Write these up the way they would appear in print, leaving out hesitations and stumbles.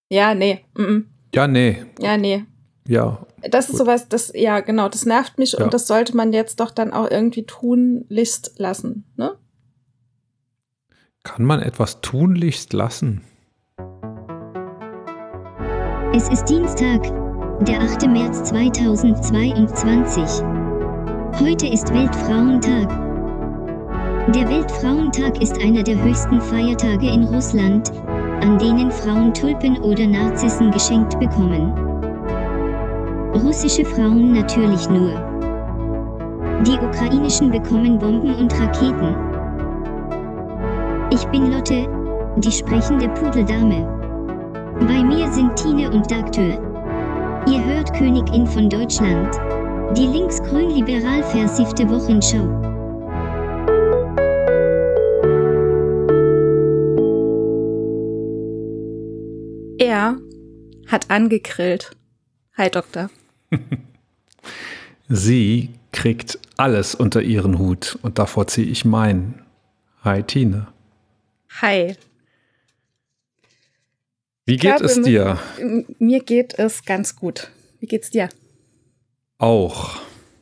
Ja, nee. Ja, nee. Ja, nee. Ja. Das ist sowas, ja, genau, das nervt mich und das sollte man jetzt doch dann auch irgendwie tunlichst lassen, ne? Kann man etwas tunlichst lassen? Es ist Dienstag, der 8. März 2022. Heute ist Weltfrauentag. Der Weltfrauentag ist einer der höchsten Feiertage in Russland, an denen Frauen Tulpen oder Narzissen geschenkt bekommen. Russische Frauen natürlich nur. Die ukrainischen bekommen Bomben und Raketen. Ich bin Lotte, die sprechende Pudeldame. Bei mir sind Tine und Dagtür. Ihr hört Königin von Deutschland. Die linksgrün-liberal versiffte Wochenschau. Er hat angegrillt. Hi, Doktor. Sie kriegt alles unter ihren Hut und davor ziehe ich meinen. Hi, Tine. Hi. Wie geht es dir? Mir geht es ganz gut. Wie geht's dir? Auch.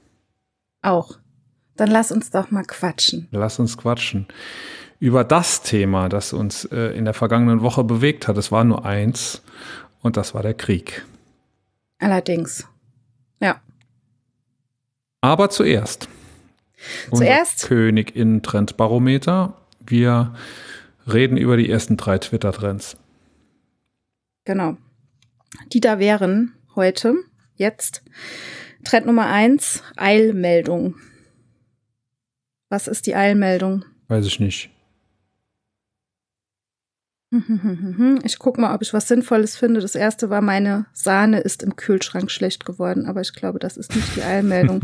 Dann lass uns doch mal quatschen. Lass uns quatschen. Über das Thema, das uns in der vergangenen Woche bewegt hat. Es war nur eins und das war der Krieg. Allerdings. Ja. Aber zuerst. Königin-Trendbarometer. Wir reden über die ersten 3 Twitter-Trends. Genau. Die da wären heute, jetzt, Trend Nummer 1, Eilmeldung. Was ist die Eilmeldung? Weiß ich nicht. Ich gucke mal, ob ich was Sinnvolles finde. Das erste war, meine Sahne ist im Kühlschrank schlecht geworden, aber ich glaube, das ist nicht die Eilmeldung.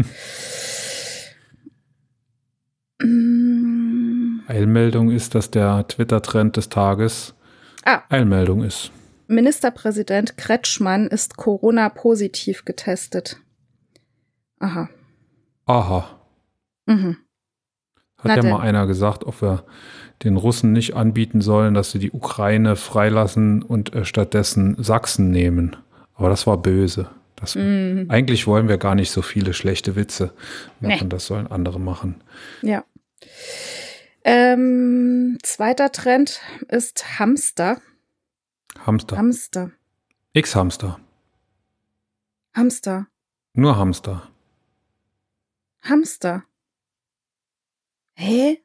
Eilmeldung ist, dass der Twitter-Trend des Tages Eilmeldung ist. Ministerpräsident Kretschmann ist Corona-positiv getestet. Aha. Mhm. Hat ja mal einer gesagt, ob wir den Russen nicht anbieten sollen, dass sie die Ukraine freilassen und stattdessen Sachsen nehmen. Aber das war böse. Eigentlich wollen wir gar nicht so viele schlechte Witze machen. Nee. Das sollen andere machen. Ja. Zweiter Trend ist Hamster. Hamster. X-Hamster. Hamster. Nur Hamster. Hä?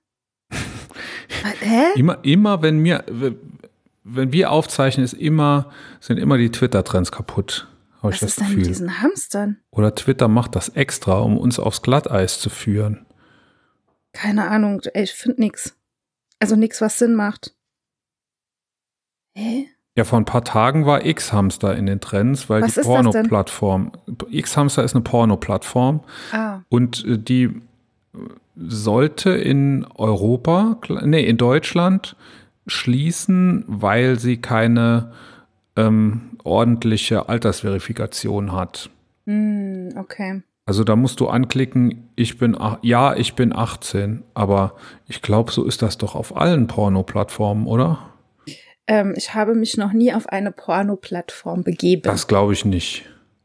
Immer wenn wir aufzeichnen, sind immer die Twitter-Trends kaputt. Was ist denn mit diesen Hamstern? Oder Twitter macht das extra, um uns aufs Glatteis zu führen. Keine Ahnung, ich finde nichts. Also nichts, was Sinn macht. Hä? Ja, vor ein paar Tagen war X-Hamster in den Trends, weil die Porno-Plattform. X-Hamster ist eine Porno-Plattform. Und die sollte in Deutschland schließen, weil sie keine ordentliche Altersverifikation hat. Okay. Also da musst du anklicken, ich bin 18, aber ich glaube, so ist das doch auf allen Porno-Plattformen, oder? Ich habe mich noch nie auf eine Porno-Plattform begeben. Das glaube ich nicht.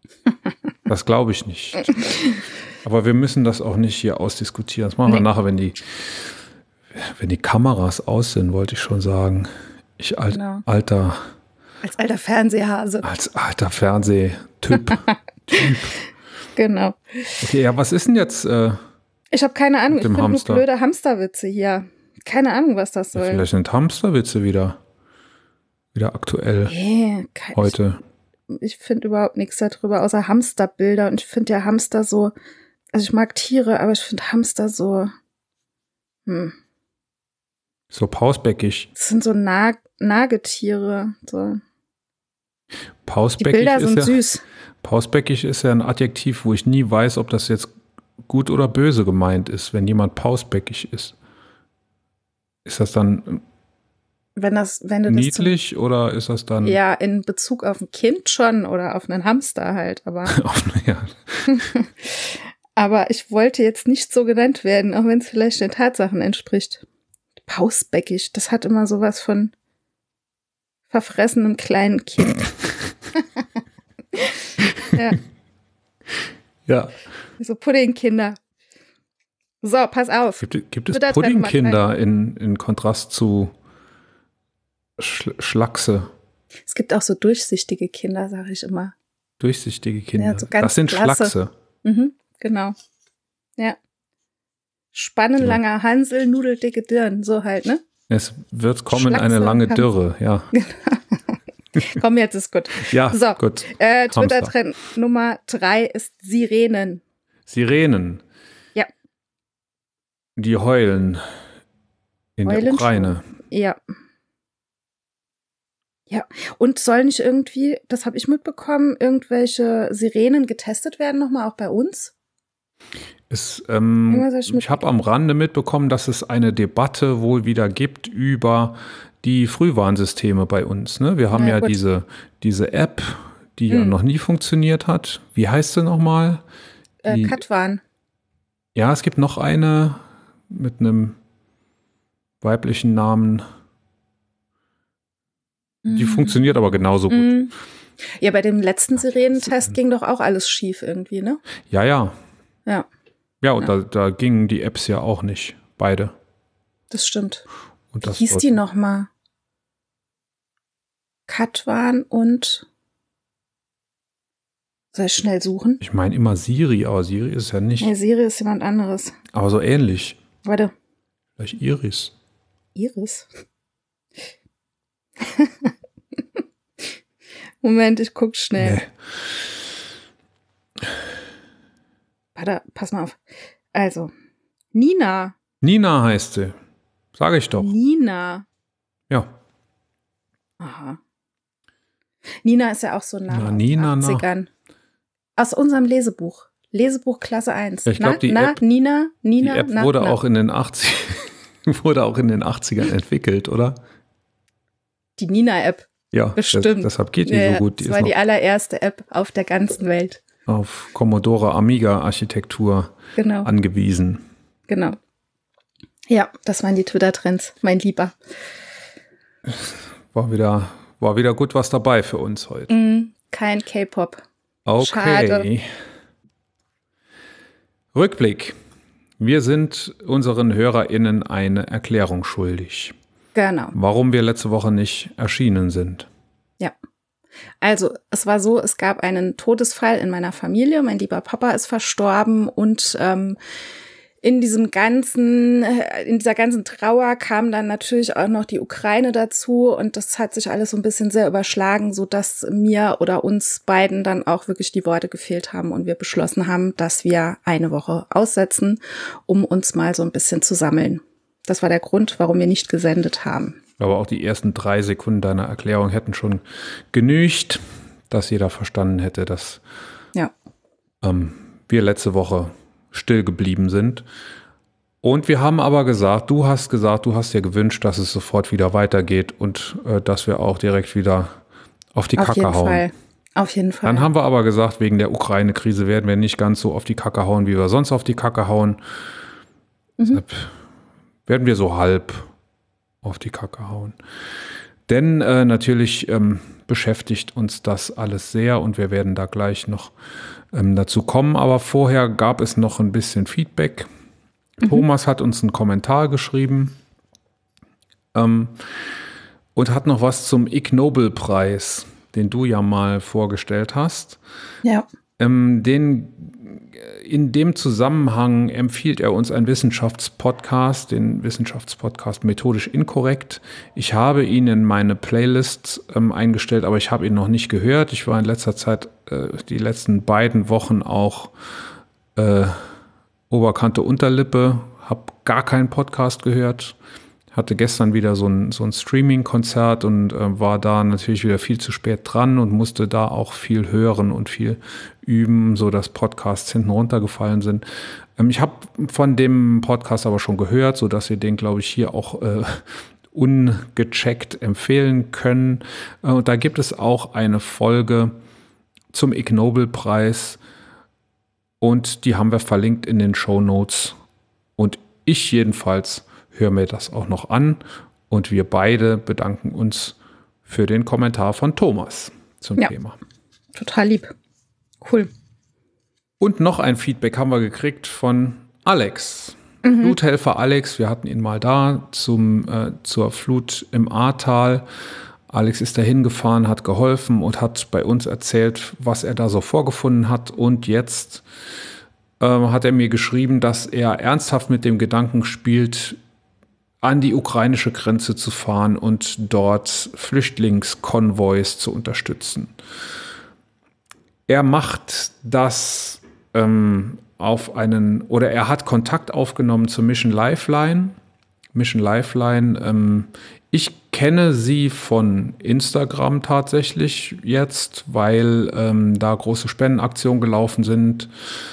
Aber wir müssen das auch nicht hier ausdiskutieren. Das machen wir nachher, wenn die Kameras aus sind, wollte ich schon sagen. Als alter Fernsehhase. Als alter Fernsehtyp. Genau. Okay, ja, was ist denn jetzt ich habe keine Ahnung. Ich finde nur blöde Hamsterwitze hier. Keine Ahnung, was das soll. Ja, vielleicht sind Hamsterwitze wieder aktuell heute. Ich finde überhaupt nichts darüber, außer Hamsterbilder. Und ich finde ja Hamster so, also ich mag Tiere, aber ich finde Hamster so, so pausbäckig. Das sind so Nagetiere. So. Pausbäckig die Bilder sind süß. Pausbäckig ist ja ein Adjektiv, wo ich nie weiß, ob das jetzt gut oder böse gemeint ist, wenn jemand pausbäckig ist. Ist das dann wenn du niedlich oder ist das dann? Ja, in Bezug auf ein Kind schon oder auf einen Hamster halt, aber. Aber ich wollte jetzt nicht so genannt werden, auch wenn es vielleicht den Tatsachen entspricht. Pausbäckig, das hat immer sowas von verfressenem kleinen Kind. Ja. Ja. So Puddingkinder. So, pass auf. Gibt es Puddingkinder in Kontrast zu Schlachse? Es gibt auch so durchsichtige Kinder, sage ich immer. Durchsichtige Kinder. Ja, so ganz das sind klasse. Schlachse. Genau. Ja. Spannenlanger Hansel, nudeldicke Dirn, so halt, ne? Es wird kommen eine lange Dürre, ja. Komm, jetzt ist gut. Ja, so, gut. Twitter-Trend Nummer 3 ist Sirenen. Sirenen. Ja. Die heulen in der Ukraine. Ja. Ja, und soll nicht irgendwie, das habe ich mitbekommen, irgendwelche Sirenen getestet werden nochmal auch bei uns? Ich habe am Rande mitbekommen, dass es eine Debatte wohl wieder gibt über die Frühwarnsysteme bei uns. Ne? Wir haben diese App, die ja noch nie funktioniert hat. Wie heißt sie nochmal? Katwan. Ja, es gibt noch eine mit einem weiblichen Namen. Die funktioniert aber genauso gut. Ja, bei dem letzten Sirenentest ging doch auch alles schief irgendwie, ne? Ja. Ja. Ja, und da gingen die Apps ja auch nicht, beide. Das stimmt. Und wie hieß die nochmal? Katwan und soll ich schnell suchen? Ich meine immer Siri, aber Siri ist ja nicht. Nee, Siri ist jemand anderes. Aber so ähnlich. Warte. Vielleicht Iris. Iris? Moment, ich guck schnell. Nee. Warte, pass mal auf. Also, Nina. Nina heißt sie. Sage ich doch. Nina. Ja. Aha. Nina ist ja auch so nah in den 80ern. Aus unserem Lesebuch. Lesebuch Klasse 1. Ich glaube, die App wurde auch in den 80ern entwickelt, oder? Die Nina-App. Ja, bestimmt. Deshalb geht die so gut. Das war die allererste App auf der ganzen Welt. Auf Commodore Amiga-Architektur angewiesen. Genau. Ja, das waren die Twitter-Trends, mein Lieber. War wieder gut was dabei für uns heute. Kein K-Pop. Okay. Schade. Rückblick. Wir sind unseren HörerInnen eine Erklärung schuldig. Genau. Warum wir letzte Woche nicht erschienen sind. Ja. Also, es war so, es gab einen Todesfall in meiner Familie. Mein lieber Papa ist verstorben und in dieser ganzen Trauer kam dann natürlich auch noch die Ukraine dazu und das hat sich alles so ein bisschen sehr überschlagen, sodass mir oder uns beiden dann auch wirklich die Worte gefehlt haben und wir beschlossen haben, dass wir eine Woche aussetzen, um uns mal so ein bisschen zu sammeln. Das war der Grund, warum wir nicht gesendet haben. Aber auch die ersten 3 Sekunden deiner Erklärung hätten schon genügt, dass jeder verstanden hätte, dass wir letzte Woche still geblieben sind. Und wir haben aber gesagt, du hast dir gewünscht, dass es sofort wieder weitergeht und dass wir auch direkt wieder auf die Kacke hauen. Auf jeden Fall. Dann haben wir aber gesagt, wegen der Ukraine-Krise werden wir nicht ganz so auf die Kacke hauen, wie wir sonst auf die Kacke hauen. Deshalb werden wir so halb auf die Kacke hauen. Denn natürlich beschäftigt uns das alles sehr und wir werden da gleich noch dazu kommen. Aber vorher gab es noch ein bisschen Feedback. Thomas hat uns einen Kommentar geschrieben und hat noch was zum Ig Nobel-Preis, den du ja mal vorgestellt hast. Ja. In dem Zusammenhang empfiehlt er uns einen Wissenschaftspodcast, den Wissenschaftspodcast Methodisch Inkorrekt. Ich habe ihn in meine Playlist eingestellt, aber ich habe ihn noch nicht gehört. Ich war in letzter Zeit, die letzten beiden Wochen auch Oberkante Unterlippe, habe gar keinen Podcast gehört. Hatte gestern wieder so ein Streaming-Konzert und war da natürlich wieder viel zu spät dran und musste da auch viel hören und viel üben, sodass Podcasts hinten runtergefallen sind. Ich habe von dem Podcast aber schon gehört, sodass wir den, glaube ich, hier auch ungecheckt empfehlen können. Und da gibt es auch eine Folge zum Ig Nobel-Preis und die haben wir verlinkt in den Shownotes. Und ich jedenfalls höre mir das auch noch an und wir beide bedanken uns für den Kommentar von Thomas zum Thema. Total lieb. Cool. Und noch ein Feedback haben wir gekriegt von Alex. Fluthelfer Alex, wir hatten ihn mal da zur Flut im Ahrtal. Alex ist da hingefahren, hat geholfen und hat bei uns erzählt, was er da so vorgefunden hat. Und jetzt hat er mir geschrieben, dass er ernsthaft mit dem Gedanken spielt, an die ukrainische Grenze zu fahren und dort Flüchtlingskonvois zu unterstützen. Er macht das er hat Kontakt aufgenommen zur Mission Lifeline. Mission Lifeline, ich kenne sie von Instagram tatsächlich jetzt, weil da große Spendenaktionen gelaufen sind.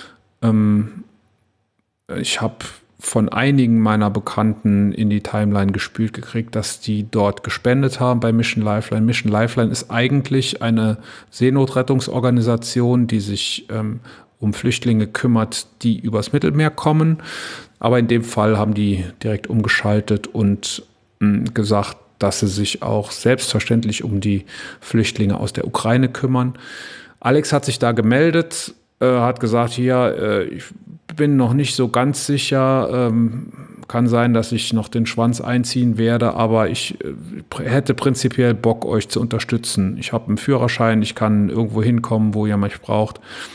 Ich habe von einigen meiner Bekannten in die Timeline gespült gekriegt, dass die dort gespendet haben bei Mission Lifeline. Mission Lifeline ist eigentlich eine Seenotrettungsorganisation, die sich um Flüchtlinge kümmert, die übers Mittelmeer kommen. Aber in dem Fall haben die direkt umgeschaltet und gesagt, dass sie sich auch selbstverständlich um die Flüchtlinge aus der Ukraine kümmern. Alex hat sich da gemeldet, hat gesagt, hier, ich bin noch nicht so ganz sicher, kann sein, dass ich noch den Schwanz einziehen werde, aber ich hätte prinzipiell Bock, euch zu unterstützen. Ich habe einen Führerschein, ich kann irgendwo hinkommen, wo ihr mich braucht.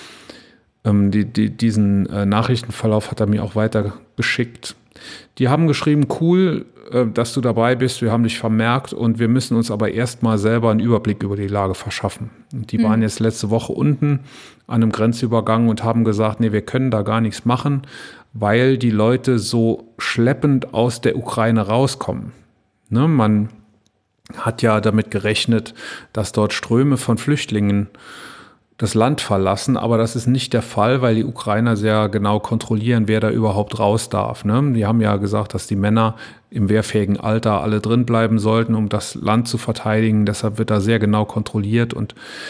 Diesen Nachrichtenverlauf hat er mir auch weitergeschickt. Die haben geschrieben, cool, dass du dabei bist, wir haben dich vermerkt und wir müssen uns aber erstmal selber einen Überblick über die Lage verschaffen. Und die waren jetzt letzte Woche unten an einem Grenzübergang und haben gesagt, nee, wir können da gar nichts machen, weil die Leute so schleppend aus der Ukraine rauskommen. Ne, man hat ja damit gerechnet, dass dort Ströme von Flüchtlingen das Land verlassen, aber das ist nicht der Fall, weil die Ukrainer sehr genau kontrollieren, wer da überhaupt raus darf. Ne? Die haben ja gesagt, dass die Männer im wehrfähigen Alter alle drin bleiben sollten, um das Land zu verteidigen. Deshalb wird da sehr genau kontrolliert. Und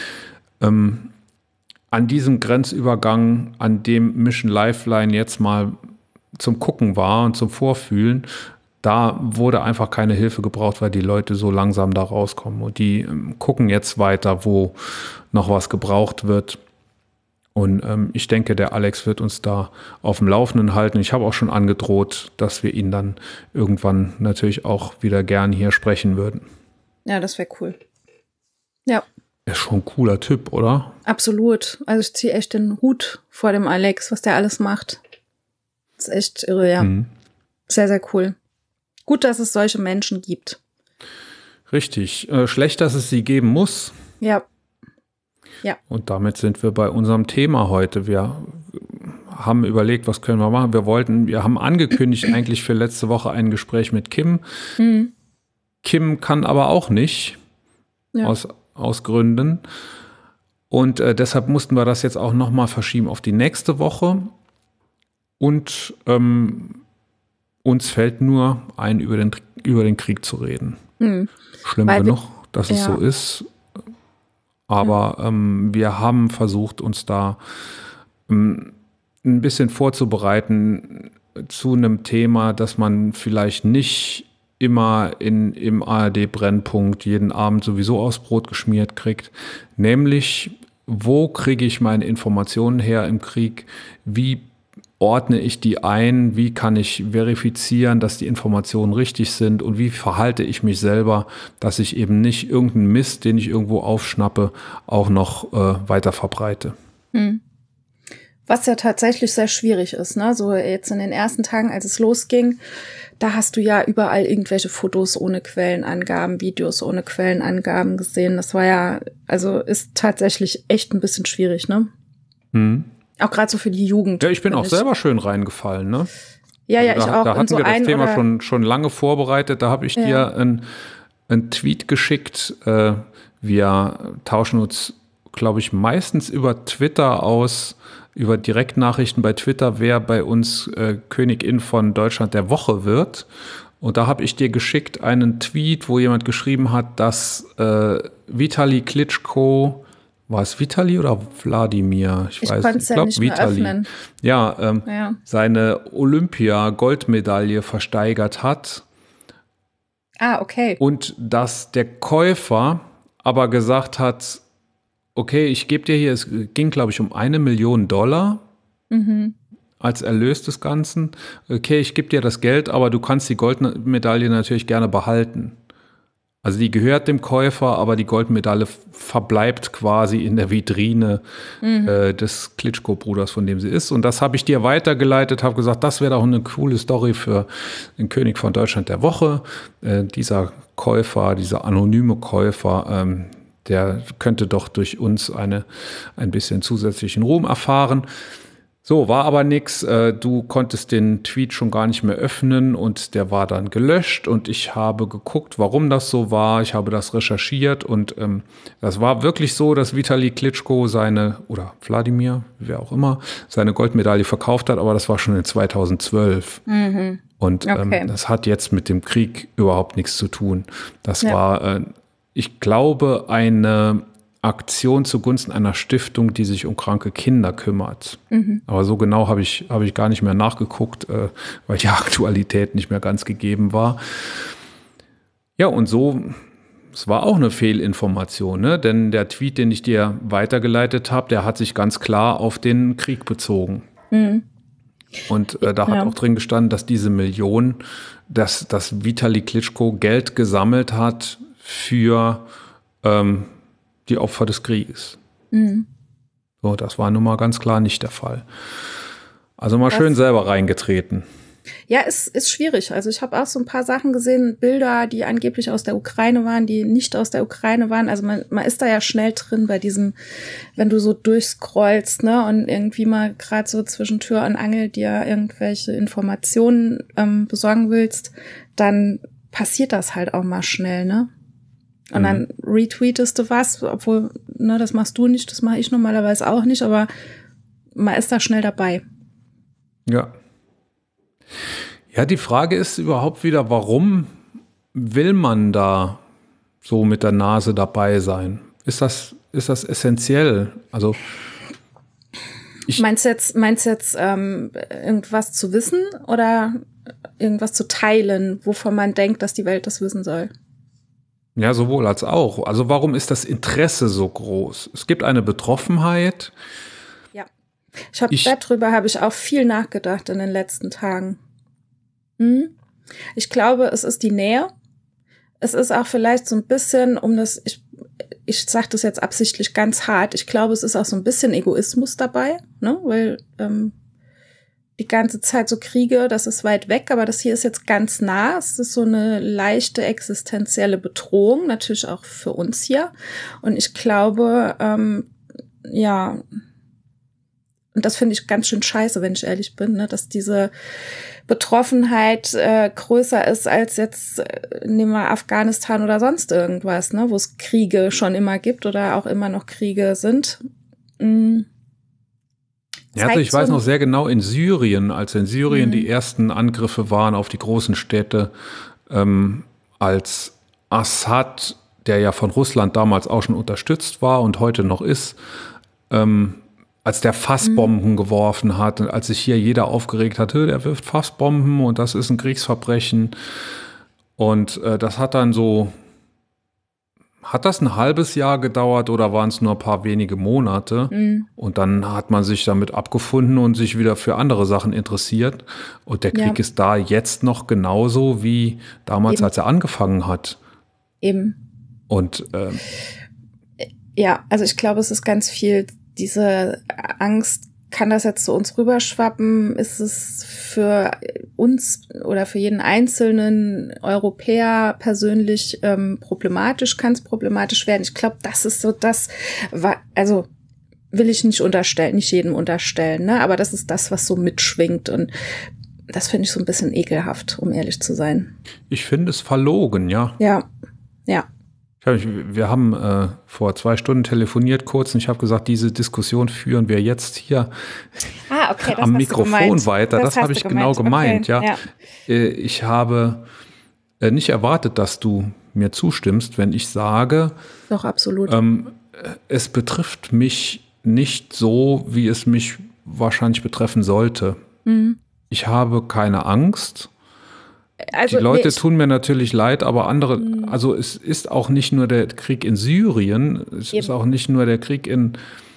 an diesem Grenzübergang, an dem Mission Lifeline jetzt mal zum Gucken war und zum Vorfühlen, da wurde einfach keine Hilfe gebraucht, weil die Leute so langsam da rauskommen. Und die gucken jetzt weiter, wo noch was gebraucht wird. Und ich denke, der Alex wird uns da auf dem Laufenden halten. Ich habe auch schon angedroht, dass wir ihn dann irgendwann natürlich auch wieder gern hier sprechen würden. Ja, das wäre cool. Ja. Er ist schon ein cooler Typ, oder? Absolut. Also ich ziehe echt den Hut vor dem Alex, was der alles macht. Das ist echt irre, ja. Sehr, sehr cool. Gut, dass es solche Menschen gibt. Richtig. Schlecht, dass es sie geben muss. Ja. Ja. Und damit sind wir bei unserem Thema heute. Wir haben überlegt, was können wir machen. Wir haben angekündigt eigentlich für letzte Woche ein Gespräch mit Kim. Kim kann aber auch nicht. Ja. Aus Gründen. Und deshalb mussten wir das jetzt auch nochmal verschieben auf die nächste Woche. Und uns fällt nur ein, über den Krieg zu reden. Schlimm genug, dass es so ist. Aber wir haben versucht, uns da ein bisschen vorzubereiten zu einem Thema, das man vielleicht nicht immer im ARD-Brennpunkt jeden Abend sowieso aufs Brot geschmiert kriegt. Nämlich, wo kriege ich meine Informationen her im Krieg? Wie ordne ich die ein? Wie kann ich verifizieren, dass die Informationen richtig sind? Und wie verhalte ich mich selber, dass ich eben nicht irgendeinen Mist, den ich irgendwo aufschnappe, auch noch weiter verbreite? Was ja tatsächlich sehr schwierig ist, ne? So jetzt in den ersten Tagen, als es losging, da hast du ja überall irgendwelche Fotos ohne Quellenangaben, Videos ohne Quellenangaben gesehen. Das war ja, also ist tatsächlich echt ein bisschen schwierig, ne? Auch gerade so für die Jugend. Ja, ich bin auch selber schön reingefallen, ne? Ja, ja, ich auch. Da hatten wir das Thema schon lange vorbereitet. Da habe ich dir einen Tweet geschickt. Wir tauschen uns, glaube ich, meistens über Twitter aus, über Direktnachrichten bei Twitter, wer bei uns Königin von Deutschland der Woche wird. Und da habe ich dir geschickt einen Tweet, wo jemand geschrieben hat, dass Vitali Klitschko, war es Vitali oder Wladimir? Ich weiß nicht. Ich glaube Vitali. Ja, seine Olympia-Goldmedaille versteigert hat. Ah, okay. Und dass der Käufer aber gesagt hat, okay, ich gebe dir hier, es ging, glaube ich, um $1 Million als Erlös des Ganzen. Okay, ich gebe dir das Geld, aber du kannst die Goldmedaille natürlich gerne behalten. Also die gehört dem Käufer, aber die Goldmedaille verbleibt quasi in der Vitrine des Klitschko-Bruders, von dem sie ist. Und das habe ich dir weitergeleitet, habe gesagt, das wäre doch eine coole Story für den König von Deutschland der Woche. Dieser Käufer, dieser anonyme Käufer, der könnte doch durch uns ein bisschen zusätzlichen Ruhm erfahren. So, war aber nix. Du konntest den Tweet schon gar nicht mehr öffnen und der war dann gelöscht und ich habe geguckt, warum das so war. Ich habe das recherchiert und das war wirklich so, dass Vitali Klitschko oder Wladimir, wer auch immer, seine Goldmedaille verkauft hat, aber das war schon in 2012. Und das hat jetzt mit dem Krieg überhaupt nichts zu tun. Das war, ich glaube, eine Aktion zugunsten einer Stiftung, die sich um kranke Kinder kümmert. Aber so genau habe ich gar nicht mehr nachgeguckt, weil die Aktualität nicht mehr ganz gegeben war. Ja, und so, es war auch eine Fehlinformation, ne? Denn der Tweet, den ich dir weitergeleitet habe, der hat sich ganz klar auf den Krieg bezogen. Und da hat auch drin gestanden, dass diese Million, dass Vitali Klitschko Geld gesammelt hat für die Opfer des Krieges. So, das war nun mal ganz klar nicht der Fall. Also mal schön selber reingetreten. Ja, ist schwierig. Also ich habe auch so ein paar Sachen gesehen, Bilder, die angeblich aus der Ukraine waren, die nicht aus der Ukraine waren. Also man ist da ja schnell drin bei diesem, wenn du so durchscrollst, ne, und irgendwie mal gerade so zwischen Tür und Angel dir irgendwelche Informationen besorgen willst, dann passiert das halt auch mal schnell, ne? Und dann retweetest du was, obwohl, ne, das machst du nicht, das mache ich normalerweise auch nicht, aber man ist da schnell dabei. Ja. Ja, die Frage ist überhaupt wieder, warum will man da so mit der Nase dabei sein? Ist das essentiell? Also Meinst du jetzt irgendwas zu wissen oder irgendwas zu teilen, wovon man denkt, dass die Welt das wissen soll? Ja, sowohl als auch. Also warum ist das Interesse so groß? Es gibt eine Betroffenheit. Ja, darüber habe ich auch viel nachgedacht in den letzten Tagen. Ich glaube, es ist die Nähe. Es ist auch vielleicht so ein bisschen, ich sage das jetzt absichtlich ganz hart, ich glaube, es ist auch so ein bisschen Egoismus dabei, ne? Weil die ganze Zeit so Kriege, das ist weit weg, aber das hier ist jetzt ganz nah. Es ist so eine leichte existenzielle Bedrohung, natürlich auch für uns hier. Und ich glaube, und das finde ich ganz schön scheiße, wenn ich ehrlich bin, ne, dass diese Betroffenheit größer ist als jetzt, nehmen wir Afghanistan oder sonst irgendwas, ne, wo es Kriege schon immer gibt oder auch immer noch Kriege sind. Ja, also ich weiß noch sehr genau, als in Syrien die ersten Angriffe waren auf die großen Städte, als Assad, der ja von Russland damals auch schon unterstützt war und heute noch ist, als der Fassbomben geworfen hat und als sich hier jeder aufgeregt hat, der wirft Fassbomben und das ist ein Kriegsverbrechen. Und das hat dann so, hat das ein halbes Jahr gedauert oder waren es nur ein paar wenige Monate? Und dann hat man sich damit abgefunden und sich wieder für andere Sachen interessiert. Und der Krieg ist da jetzt noch genauso wie damals, als er angefangen hat. Eben. Und ja, also ich glaube, es ist ganz viel diese Angst. Kann das jetzt zu uns rüberschwappen? Ist es für uns oder für jeden einzelnen Europäer persönlich problematisch? Kann es problematisch werden? Ich glaube, das ist so das, also will ich nicht jedem unterstellen, ne? Aber das ist das, was so mitschwingt und das finde ich so ein bisschen ekelhaft, um ehrlich zu sein. Ich finde es verlogen, ja. Ja. Wir haben vor 2 Stunden telefoniert kurz und ich habe gesagt, diese Diskussion führen wir jetzt hier am Mikrofon weiter. Das habe ich genau gemeint, okay. Ja. Ich habe nicht erwartet, dass du mir zustimmst, wenn ich sage, doch, absolut. Es betrifft mich nicht so, wie es mich wahrscheinlich betreffen sollte. Ich habe keine Angst, die Leute tun mir natürlich leid, aber andere, also es ist auch nicht nur der Krieg in Syrien, es ist auch nicht nur der Krieg in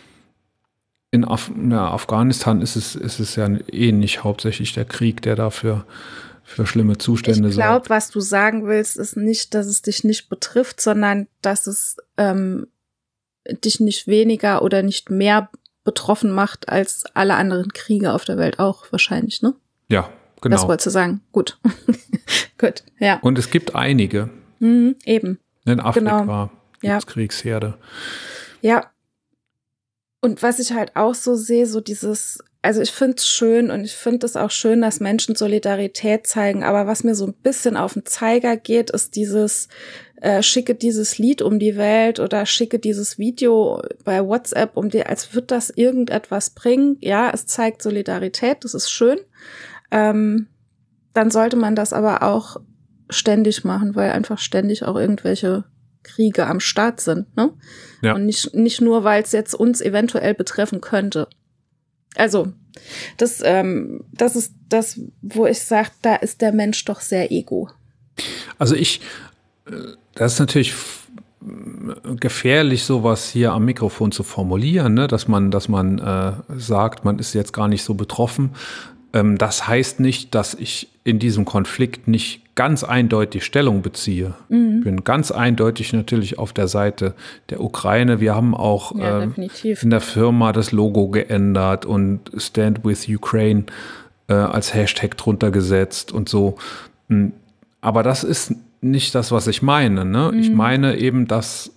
Afghanistan, ist es ja nicht hauptsächlich der Krieg, der dafür für schlimme Zustände sorgt. Ich glaube, was du sagen willst, ist nicht, dass es dich nicht betrifft, sondern dass es dich nicht weniger oder nicht mehr betroffen macht als alle anderen Kriege auf der Welt auch wahrscheinlich, ne? Ja, genau. Das wolltest du sagen. Gut. Gut, ja. Und es gibt einige. Eben. In Afrika gibt es Kriegsherde. Ja. Und was ich halt auch so sehe, so dieses, also ich finde es schön und ich finde es auch schön, dass Menschen Solidarität zeigen, aber was mir so ein bisschen auf den Zeiger geht, ist dieses schicke dieses Lied um die Welt oder schicke dieses Video bei WhatsApp als würde das irgendetwas bringen. Ja, es zeigt Solidarität, das ist schön. Dann sollte man das aber auch ständig machen, weil einfach ständig auch irgendwelche Kriege am Start sind, ne? Ja. Und nicht nur, weil es jetzt uns eventuell betreffen könnte. Also, das ist das, wo ich sage, da ist der Mensch doch sehr ego. Also das ist natürlich gefährlich, sowas hier am Mikrofon zu formulieren, ne? Dass man sagt, man ist jetzt gar nicht so betroffen. Das heißt nicht, dass ich in diesem Konflikt nicht ganz eindeutig Stellung beziehe. Ich bin ganz eindeutig natürlich auf der Seite der Ukraine. Wir haben auch in der Firma das Logo geändert und Stand with Ukraine als Hashtag drunter gesetzt und so. Aber das ist nicht das, was ich meine. Ne? Ich meine eben, dass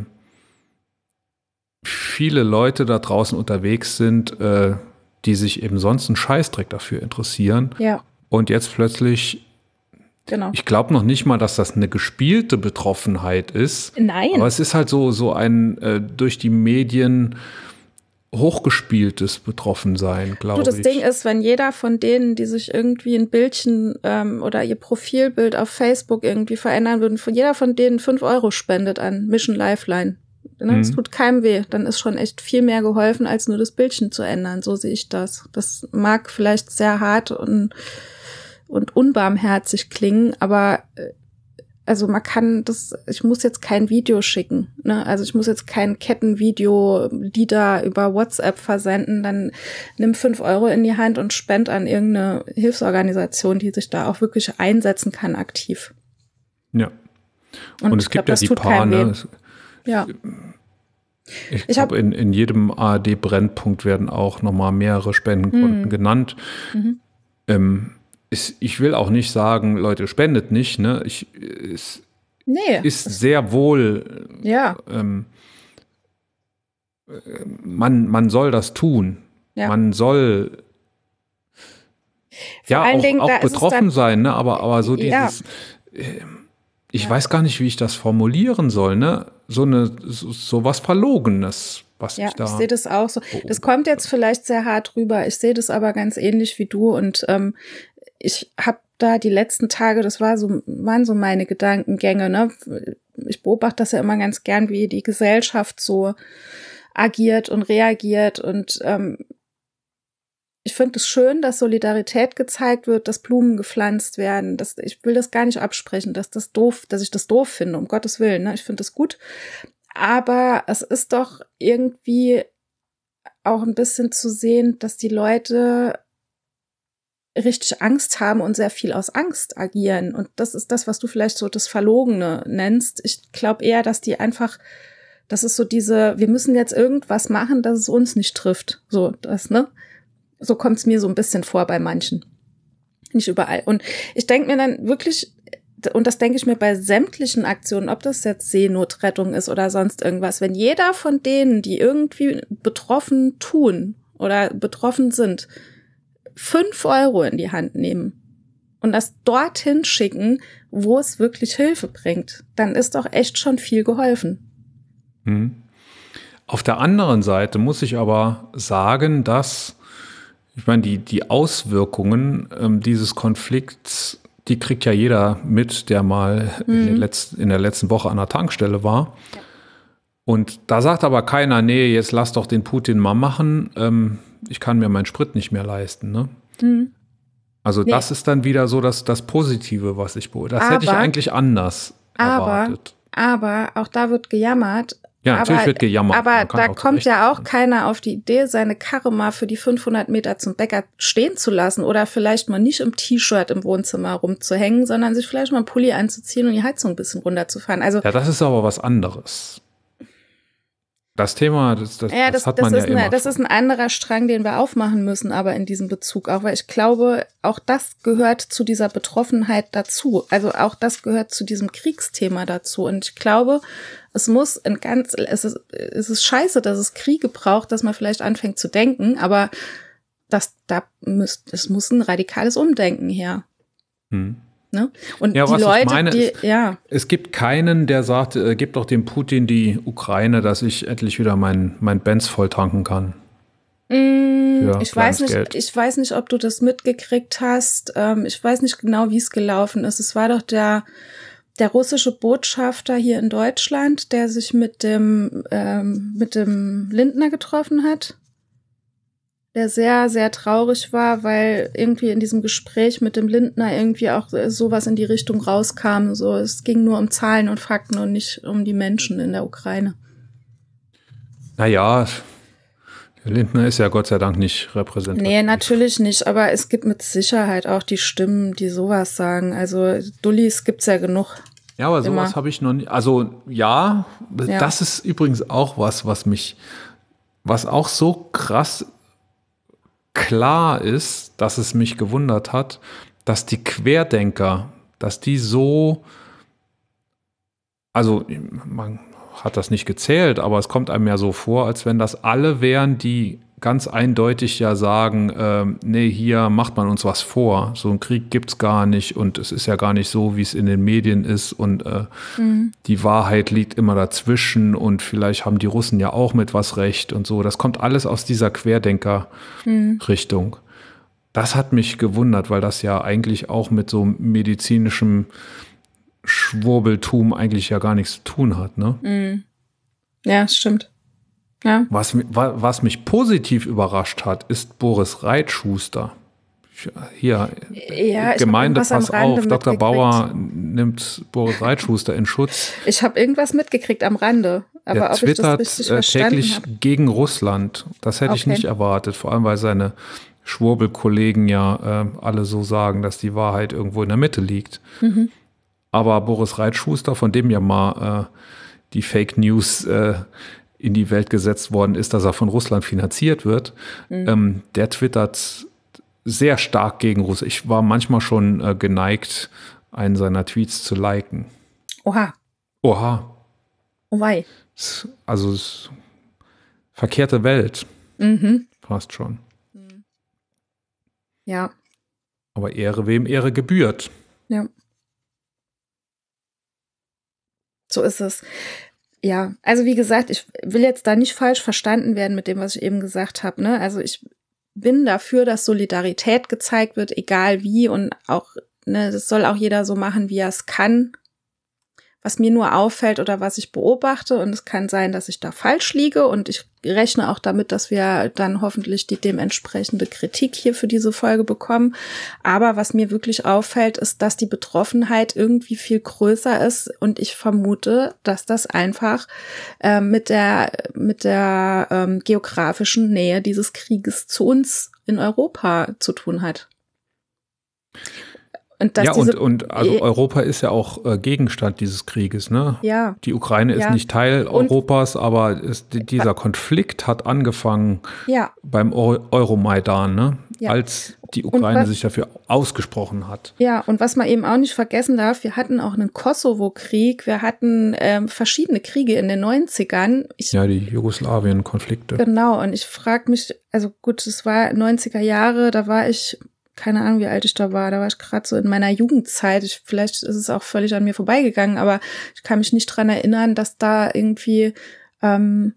viele Leute da draußen unterwegs sind, die sich eben sonst einen Scheißdreck dafür interessieren. Ja. Und jetzt plötzlich, ich glaube noch nicht mal, dass das eine gespielte Betroffenheit ist. Nein. Aber es ist halt so ein durch die Medien hochgespieltes Betroffensein, glaube ich. Das Ding ist, wenn jeder von denen, die sich irgendwie ein Bildchen oder ihr Profilbild auf Facebook irgendwie verändern würden, jeder von denen 5 € spendet an Mission Lifeline. Es tut keinem weh. Dann ist schon echt viel mehr geholfen, als nur das Bildchen zu ändern. So sehe ich das. Das mag vielleicht sehr hart und unbarmherzig klingen, aber also man kann ich muss jetzt kein Video schicken, ne? Also ich muss jetzt kein Kettenvideo, Lieder über WhatsApp versenden, dann nimm 5 € in die Hand und spend an irgendeine Hilfsorganisation, die sich da auch wirklich einsetzen kann, aktiv. Ja. Und es gibt ja die paar, ne? Ja. Ich glaube, in jedem ARD-Brennpunkt werden auch nochmal mehrere Spendenkonten genannt. Ich will auch nicht sagen, Leute, spendet nicht. Ne? Ist sehr wohl, man soll das tun. Ja. Man soll auch betroffen sein, ne? aber so dieses, ich weiß gar nicht, wie ich das formulieren soll, ne? So was Verlogenes, was ich da. Ja, ich sehe das auch so. Das kommt jetzt vielleicht sehr hart rüber. Ich sehe das aber ganz ähnlich wie du und ich habe da die letzten Tage, waren so meine Gedankengänge, ne? Ich beobachte das ja immer ganz gern, wie die Gesellschaft so agiert und reagiert und ich finde es schön, dass Solidarität gezeigt wird, dass Blumen gepflanzt werden. Ich will das gar nicht absprechen, dass ich das doof finde, um Gottes Willen. Ne? Ich finde das gut. Aber es ist doch irgendwie auch ein bisschen zu sehen, dass die Leute richtig Angst haben und sehr viel aus Angst agieren. Und das ist das, was du vielleicht so das Verlogene nennst. Ich glaube eher, dass die einfach, das ist so wir müssen jetzt irgendwas machen, dass es uns nicht trifft. So, ne? So kommt es mir so ein bisschen vor bei manchen. Nicht überall. Und ich denke mir dann wirklich, und das denke ich mir bei sämtlichen Aktionen, ob das jetzt Seenotrettung ist oder sonst irgendwas, wenn jeder von denen, die irgendwie betroffen tun oder betroffen sind, 5 € in die Hand nehmen und das dorthin schicken, wo es wirklich Hilfe bringt, dann ist doch echt schon viel geholfen. Auf der anderen Seite muss ich aber sagen, dass ich meine, die Auswirkungen dieses Konflikts, die kriegt ja jeder mit, der mal in der letzten Woche an der Tankstelle war. Ja. Und da sagt aber keiner, nee, jetzt lass doch den Putin mal machen. Ich kann mir meinen Sprit nicht mehr leisten. Ne? Also das ist dann wieder so das Positive, was ich beobachte. Das hätte ich eigentlich anders erwartet. Aber auch da wird gejammert. Ja, natürlich wird gejammert. Aber da kommt ja auch keiner auf die Idee, seine Karre mal für die 500 Meter zum Bäcker stehen zu lassen oder vielleicht mal nicht im T-Shirt im Wohnzimmer rumzuhängen, sondern sich vielleicht mal einen Pulli anzuziehen und die Heizung ein bisschen runterzufahren. Also ja, das ist aber was anderes. Das Thema, das hat man ja immer. Das ist ein anderer Strang, den wir aufmachen müssen, aber in diesem Bezug auch, weil ich glaube, auch das gehört zu dieser Betroffenheit dazu. Also auch das gehört zu diesem Kriegsthema dazu. Und ich glaube, es ist scheiße, dass es Kriege braucht, dass man vielleicht anfängt zu denken, aber es muss ein radikales Umdenken her. Ne? Und ja, die was Leute, ich meine, es gibt keinen, der sagt, gib doch dem Putin die Ukraine, dass ich endlich wieder mein Benz voll tanken kann. Ich weiß nicht, ob du das mitgekriegt hast. Ich weiß nicht genau, wie es gelaufen ist. Es war doch der russische Botschafter hier in Deutschland, der sich mit dem Lindner getroffen hat. Der sehr, sehr traurig war, weil irgendwie in diesem Gespräch mit dem Lindner irgendwie auch sowas in die Richtung rauskam. So, es ging nur um Zahlen und Fakten und nicht um die Menschen in der Ukraine. Naja, der Lindner ist ja Gott sei Dank nicht repräsentativ. Nee, natürlich nicht, aber es gibt mit Sicherheit auch die Stimmen, die sowas sagen. Also Dullis gibt's ja genug. Ja, aber sowas habe ich noch nie. Also ja, das ist übrigens auch was auch so krass klar ist, dass es mich gewundert hat, dass die Querdenker, dass die so, also man hat das nicht gezählt, aber es kommt einem ja so vor, als wenn das alle wären, die ganz eindeutig ja sagen, nee, hier macht man uns was vor, so einen Krieg gibt's gar nicht und es ist ja gar nicht so, wie es in den Medien ist und die Wahrheit liegt immer dazwischen und vielleicht haben die Russen ja auch mit was recht und so. Das kommt alles aus dieser Querdenker-Richtung. Das hat mich gewundert, weil das ja eigentlich auch mit so medizinischem Schwurbeltum eigentlich ja gar nichts zu tun hat, ne? Ja, stimmt. Ja. Was mich positiv überrascht hat, ist Boris Reitschuster. Hier, Gemeinde, pass auf, Dr. Bauer nimmt Boris Reitschuster in Schutz. Ich habe irgendwas mitgekriegt am Rande, aber der ob twittert ich das richtig verstanden täglich habe. gegen Russland. Das hätte ich nicht erwartet, vor allem weil seine Schwurbelkollegen ja alle so sagen, dass die Wahrheit irgendwo in der Mitte liegt. Aber Boris Reitschuster, von dem ja mal die Fake News in die Welt gesetzt worden ist, dass er von Russland finanziert wird, der twittert sehr stark gegen Russland. Ich war manchmal schon geneigt, einen seiner Tweets zu liken. Oha. Oh wei. Also verkehrte Welt. Fast schon. Ja. Aber Ehre, wem Ehre gebührt. Ja. So ist es. Ja, also wie gesagt, ich will jetzt da nicht falsch verstanden werden mit dem, was ich eben gesagt habe, ne? Also ich bin dafür, dass Solidarität gezeigt wird, egal wie und auch, ne, das soll auch jeder so machen, wie er es kann. Was mir nur auffällt oder was ich beobachte, und es kann sein, dass ich da falsch liege und ich rechne auch damit, dass wir dann hoffentlich die dementsprechende Kritik hier für diese Folge bekommen. Aber was mir wirklich auffällt, ist, dass die Betroffenheit irgendwie viel größer ist und ich vermute, dass das einfach mit der geografischen Nähe dieses Krieges zu uns in Europa zu tun hat. Und ja, und also Europa ist ja auch Gegenstand dieses Krieges, ne? Ja. Die Ukraine ist nicht Teil Europas, aber dieser Konflikt hat angefangen beim Euromaidan, ne? Ja. Als die Ukraine sich dafür ausgesprochen hat. Ja, und was man eben auch nicht vergessen darf, wir hatten auch einen Kosovo-Krieg, wir hatten verschiedene Kriege in den 90ern. Die Jugoslawien-Konflikte. Genau, und ich frage mich, also gut, es war 90er Jahre, da war ich, keine Ahnung, wie alt ich da war ich gerade so in meiner Jugendzeit. Vielleicht ist es auch völlig an mir vorbeigegangen, aber ich kann mich nicht dran erinnern, dass da irgendwie, keine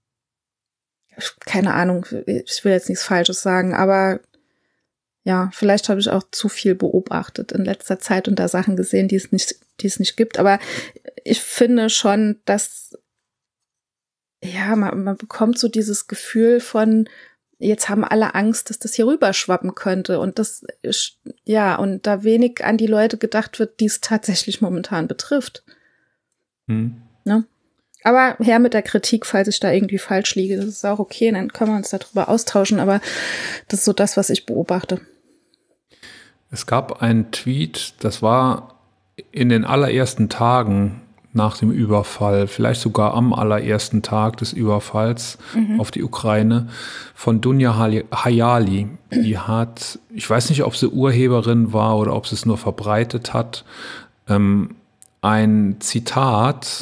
Ahnung, ich will jetzt nichts Falsches sagen, aber ja, vielleicht habe ich auch zu viel beobachtet in letzter Zeit und da Sachen gesehen, die es nicht gibt. Aber ich finde schon, dass, ja, man bekommt so dieses Gefühl von, jetzt haben alle Angst, dass das hier rüberschwappen könnte und das, ja, und da wenig an die Leute gedacht wird, die es tatsächlich momentan betrifft. Ne? Aber her mit der Kritik, falls ich da irgendwie falsch liege, das ist auch okay, dann können wir uns darüber austauschen, aber das ist so das, was ich beobachte. Es gab einen Tweet, das war in den allerersten Tagen nach dem Überfall, vielleicht sogar am allerersten Tag des Überfalls auf die Ukraine, von Dunja Hayali. Die hat, ich weiß nicht, ob sie Urheberin war oder ob sie es nur verbreitet hat, ein Zitat,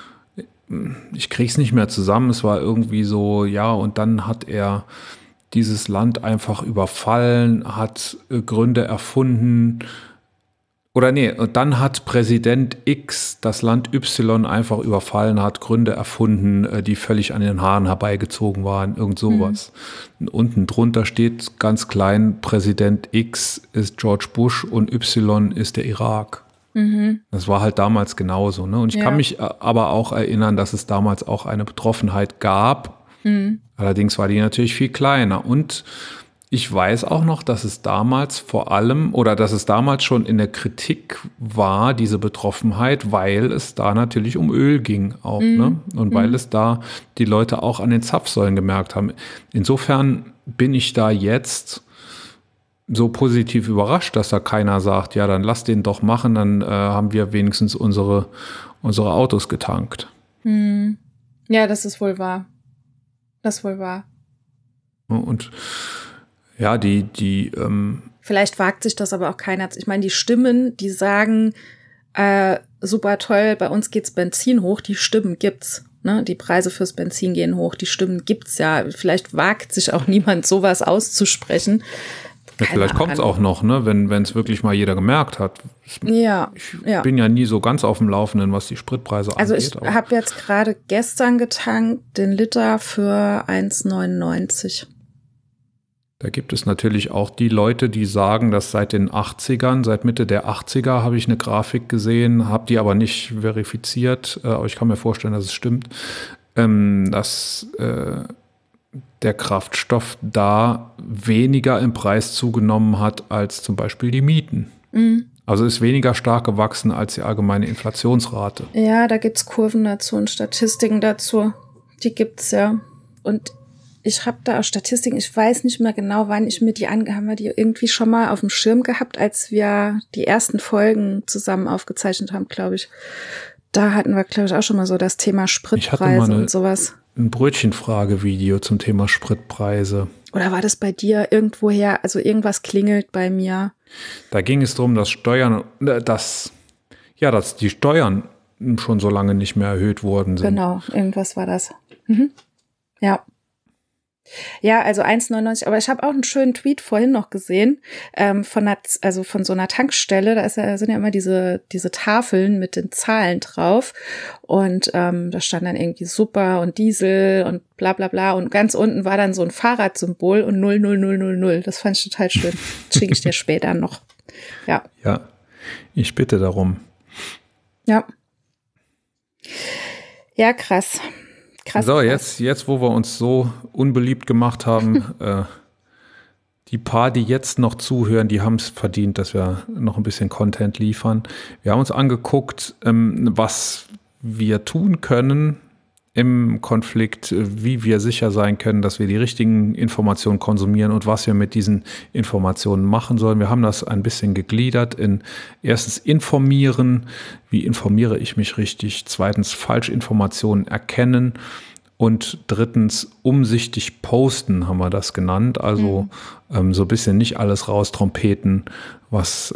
ich krieg's nicht mehr zusammen, es war irgendwie so, ja, und dann hat er dieses Land einfach überfallen, hat Gründe erfunden, oder nee, und dann hat Präsident X das Land Y einfach überfallen, hat Gründe erfunden, die völlig an den Haaren herbeigezogen waren, irgend sowas. Unten drunter steht ganz klein, Präsident X ist George Bush und Y ist der Irak. Das war halt damals genauso. Ne? Und ich kann mich aber auch erinnern, dass es damals auch eine Betroffenheit gab. Allerdings war die natürlich viel kleiner. Und ich weiß auch noch, dass es damals vor allem oder dass es damals schon in der Kritik war, diese Betroffenheit, weil es da natürlich um Öl ging auch. Ne? Und weil es da die Leute auch an den Zapfsäulen gemerkt haben. Insofern bin ich da jetzt so positiv überrascht, dass da keiner sagt, ja, dann lass den doch machen, dann haben wir wenigstens unsere Autos getankt. Ja, das ist wohl wahr. Das ist wohl wahr. Und ja, die vielleicht wagt sich das aber auch keiner. Ich meine, die Stimmen, die sagen, super toll, bei uns geht's Benzin hoch, die Stimmen gibt's. Ne? Die Preise fürs Benzin gehen hoch, die Stimmen gibt's ja. Vielleicht wagt sich auch niemand, sowas auszusprechen. Ja, vielleicht kommt es auch noch, ne, wenn es wirklich mal jeder gemerkt hat. Ich bin ja nie so ganz auf dem Laufenden, was die Spritpreise angeht. Also ich habe jetzt gerade gestern getankt, den Liter für 1,99. Da gibt es natürlich auch die Leute, die sagen, dass seit den 80ern, seit Mitte der 80er habe ich eine Grafik gesehen, habe die aber nicht verifiziert, aber ich kann mir vorstellen, dass es stimmt, dass der Kraftstoff da weniger im Preis zugenommen hat als zum Beispiel die Mieten. Also ist weniger stark gewachsen als die allgemeine Inflationsrate. Ja, da gibt's Kurven dazu und Statistiken dazu. Die gibt's ja. Und ich habe da auch Statistiken, ich weiß nicht mehr genau, wann ich mir haben wir die irgendwie schon mal auf dem Schirm gehabt, als wir die ersten Folgen zusammen aufgezeichnet haben, glaube ich. Da hatten wir, glaube ich, auch schon mal so das Thema Spritpreise und sowas. Ein Brötchenfrage-Video zum Thema Spritpreise. Oder war das bei dir irgendwoher? Also irgendwas klingelt bei mir. Da ging es darum, dass die Steuern schon so lange nicht mehr erhöht worden sind. Genau, irgendwas war das. Ja. Ja, also 1,99, aber ich habe auch einen schönen Tweet vorhin noch gesehen, von so einer Tankstelle, da sind ja immer diese Tafeln mit den Zahlen drauf und da stand dann irgendwie Super und Diesel und bla bla bla und ganz unten war dann so ein Fahrradsymbol und 00000. Das fand ich total schön. Schicke ich dir später noch. Ja. Ja, ich bitte darum. Ja. Ja, krass. So, jetzt, wo wir uns so unbeliebt gemacht haben, die paar, die jetzt noch zuhören, die haben es verdient, dass wir noch ein bisschen Content liefern. Wir haben uns angeguckt, was wir tun können im Konflikt, wie wir sicher sein können, dass wir die richtigen Informationen konsumieren und was wir mit diesen Informationen machen sollen. Wir haben das ein bisschen gegliedert in erstens informieren, wie informiere ich mich richtig, zweitens Falschinformationen erkennen und drittens umsichtig posten, haben wir das genannt. Also so ein bisschen nicht alles raustrumpeten, was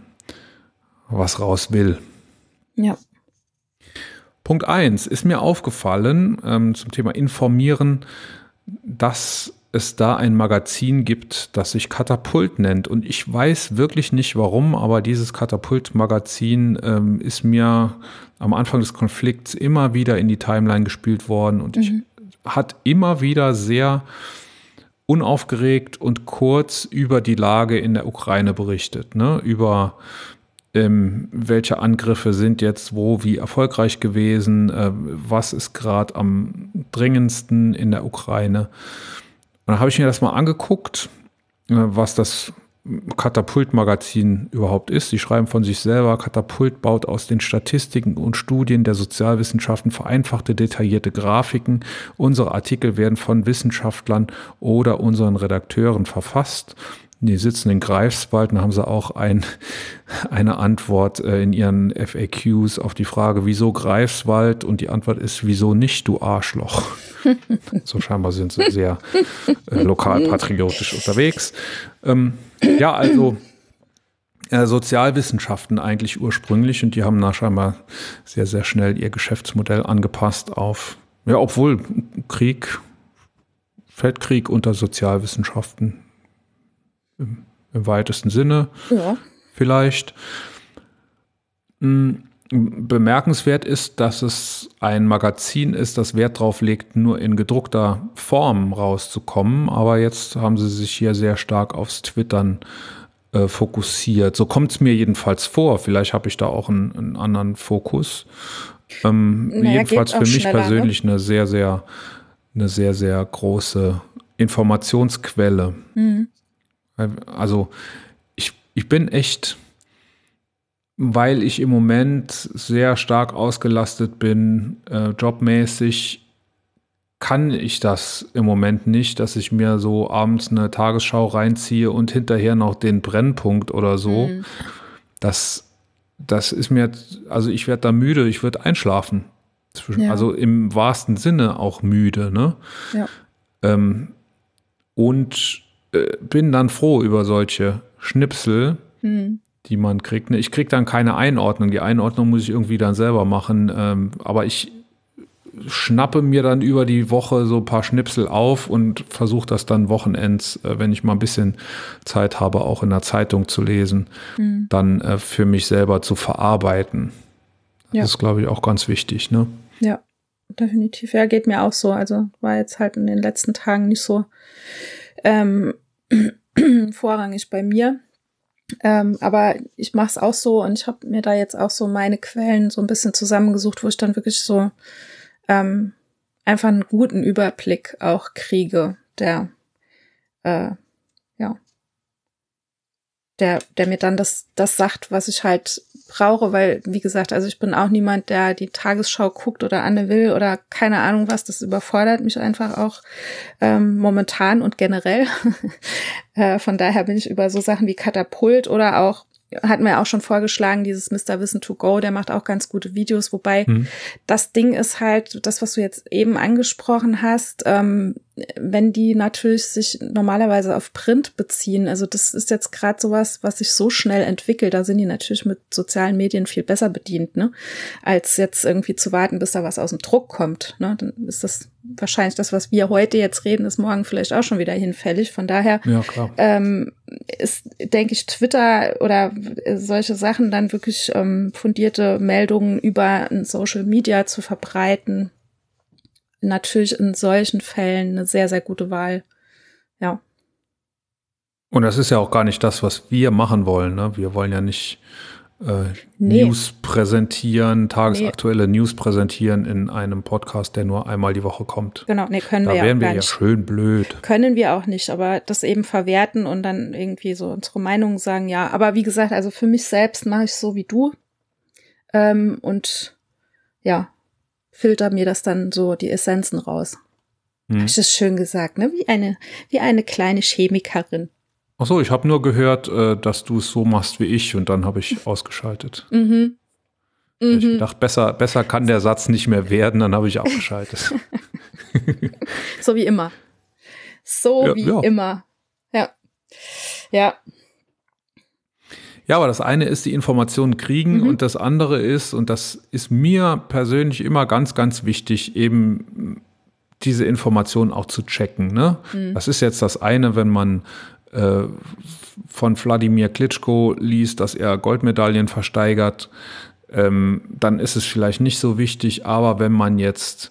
raus will. Ja. Punkt 1 ist mir aufgefallen zum Thema Informieren, dass es da ein Magazin gibt, das sich Katapult nennt. Und ich weiß wirklich nicht warum, aber dieses Katapult-Magazin ist mir am Anfang des Konflikts immer wieder in die Timeline gespült worden und hat immer wieder sehr unaufgeregt und kurz über die Lage in der Ukraine berichtet, ne? Über welche Angriffe sind jetzt wie erfolgreich gewesen, was ist gerade am dringendsten in der Ukraine. Und dann habe ich mir das mal angeguckt, was das Katapult-Magazin überhaupt ist. Sie schreiben von sich selber, Katapult baut aus den Statistiken und Studien der Sozialwissenschaften vereinfachte, detaillierte Grafiken. Unsere Artikel werden von Wissenschaftlern oder unseren Redakteuren verfasst. Die sitzen in Greifswald und haben sie auch eine Antwort in ihren FAQs auf die Frage, wieso Greifswald? Und die Antwort ist, wieso nicht, du Arschloch? So scheinbar sind sie sehr lokalpatriotisch unterwegs. Ja, also Sozialwissenschaften eigentlich ursprünglich, und die haben da scheinbar sehr, sehr schnell ihr Geschäftsmodell angepasst auf, ja, obwohl Feldkrieg unter Sozialwissenschaften im weitesten Sinne, ja, vielleicht. Bemerkenswert ist, dass es ein Magazin ist, das Wert darauf legt, nur in gedruckter Form rauszukommen. Aber jetzt haben sie sich hier sehr stark aufs Twittern fokussiert. So kommt es mir jedenfalls vor. Vielleicht habe ich da auch einen anderen Fokus. Jedenfalls für mich persönlich, ne? eine sehr, sehr große Informationsquelle. Mhm. Also ich bin echt, weil ich im Moment sehr stark ausgelastet bin, jobmäßig, kann ich das im Moment nicht, dass ich mir so abends eine Tagesschau reinziehe und hinterher noch den Brennpunkt oder so. Mhm. Das ist mir, also ich werde da müde, ich würde einschlafen. Ja. Also im wahrsten Sinne auch müde, ne? Ja. Und bin dann froh über solche Schnipsel, die man kriegt. Ich kriege dann keine Einordnung. Die Einordnung muss ich irgendwie dann selber machen. Aber ich schnappe mir dann über die Woche so ein paar Schnipsel auf und versuche das dann wochenends, wenn ich mal ein bisschen Zeit habe, auch in der Zeitung zu lesen, dann für mich selber zu verarbeiten. Das ist, glaube ich, auch ganz wichtig, ne? Ja, definitiv. Ja, geht mir auch so. Also war jetzt halt in den letzten Tagen nicht so vorrangig bei mir. Aber ich mache es auch so, und ich habe mir da jetzt auch so meine Quellen so ein bisschen zusammengesucht, wo ich dann wirklich so einfach einen guten Überblick auch kriege, der mir dann das sagt, was ich halt brauche, weil, wie gesagt, also ich bin auch niemand, der die Tagesschau guckt oder Anne Will oder keine Ahnung was, das überfordert mich einfach auch momentan und generell. Von daher bin ich über so Sachen wie Katapult oder auch, hatten wir auch schon vorgeschlagen, dieses Mr. Wissen to Go, der macht auch ganz gute Videos, wobei das Ding ist halt, das, was du jetzt eben angesprochen hast, wenn die natürlich sich normalerweise auf Print beziehen, also das ist jetzt gerade sowas, was sich so schnell entwickelt, da sind die natürlich mit sozialen Medien viel besser bedient, ne, als jetzt irgendwie zu warten, bis da was aus dem Druck kommt, ne, dann ist das wahrscheinlich das, was wir heute jetzt reden, ist morgen vielleicht auch schon wieder hinfällig, von daher ist, denke ich, Twitter oder solche Sachen dann wirklich fundierte Meldungen über Social Media zu verbreiten, natürlich in solchen Fällen eine sehr, sehr gute Wahl. Ja. Und das ist ja auch gar nicht das, was wir machen wollen, ne? Wir wollen ja nicht News präsentieren, tagesaktuelle News präsentieren in einem Podcast, der nur einmal die Woche kommt. Genau, können wir ja auch nicht. Da wären wir ja schön blöd. Können wir auch nicht, aber das eben verwerten und dann irgendwie so unsere Meinung sagen, ja. Aber wie gesagt, also für mich selbst mache ich so wie du und ja, filter mir das dann so die Essenzen raus. Habe ich das schön gesagt, ne? Wie eine kleine Chemikerin. Ach so, ich habe nur gehört, dass du es so machst wie ich, und dann habe ich ausgeschaltet. Ich gedacht, besser kann der Satz nicht mehr werden, dann habe ich abgeschaltet. So wie immer. Immer. Ja. Ja. Ja, aber das eine ist die Informationen kriegen und das andere ist, und das ist mir persönlich immer ganz, ganz wichtig, eben diese Informationen auch zu checken, ne? Das ist jetzt das eine, wenn man von Wladimir Klitschko liest, dass er Goldmedaillen versteigert, dann ist es vielleicht nicht so wichtig, aber wenn man jetzt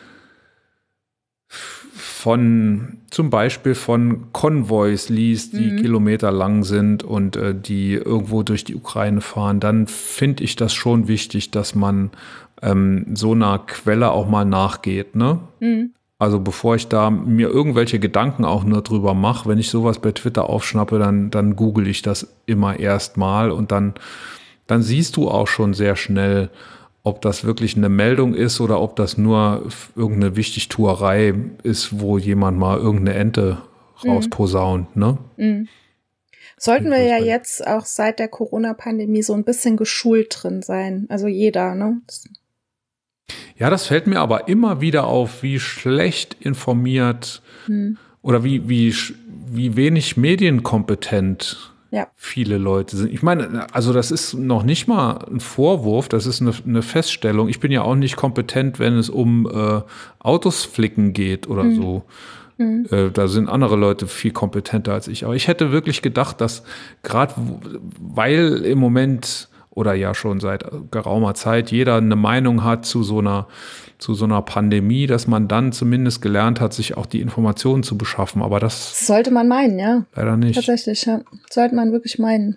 zum Beispiel von Konvois liest, die kilometerlang sind und die irgendwo durch die Ukraine fahren, dann finde ich das schon wichtig, dass man so einer Quelle auch mal nachgeht, ne? Also bevor ich da mir irgendwelche Gedanken auch nur drüber mache, wenn ich sowas bei Twitter aufschnappe, dann google ich das immer erstmal und dann siehst du auch schon sehr schnell, ob das wirklich eine Meldung ist oder ob das nur irgendeine Wichtigtuerei ist, wo jemand mal irgendeine Ente rausposaunt, ne? Sollten wir ja jetzt auch seit der Corona-Pandemie so ein bisschen geschult drin sein. Also jeder, ne? Ja, das fällt mir aber immer wieder auf, wie schlecht informiert oder wie wenig medienkompetent viele Leute sind. Ich meine, also das ist noch nicht mal ein Vorwurf, das ist eine Feststellung. Ich bin ja auch nicht kompetent, wenn es um Autos flicken geht oder so. Da sind andere Leute viel kompetenter als ich. Aber ich hätte wirklich gedacht, dass gerade weil im Moment oder ja schon seit geraumer Zeit jeder eine Meinung hat zu so einer Pandemie, dass man dann zumindest gelernt hat, sich auch die Informationen zu beschaffen. Aber das sollte man meinen, ja. Leider nicht. Tatsächlich, ja. Sollte man wirklich meinen.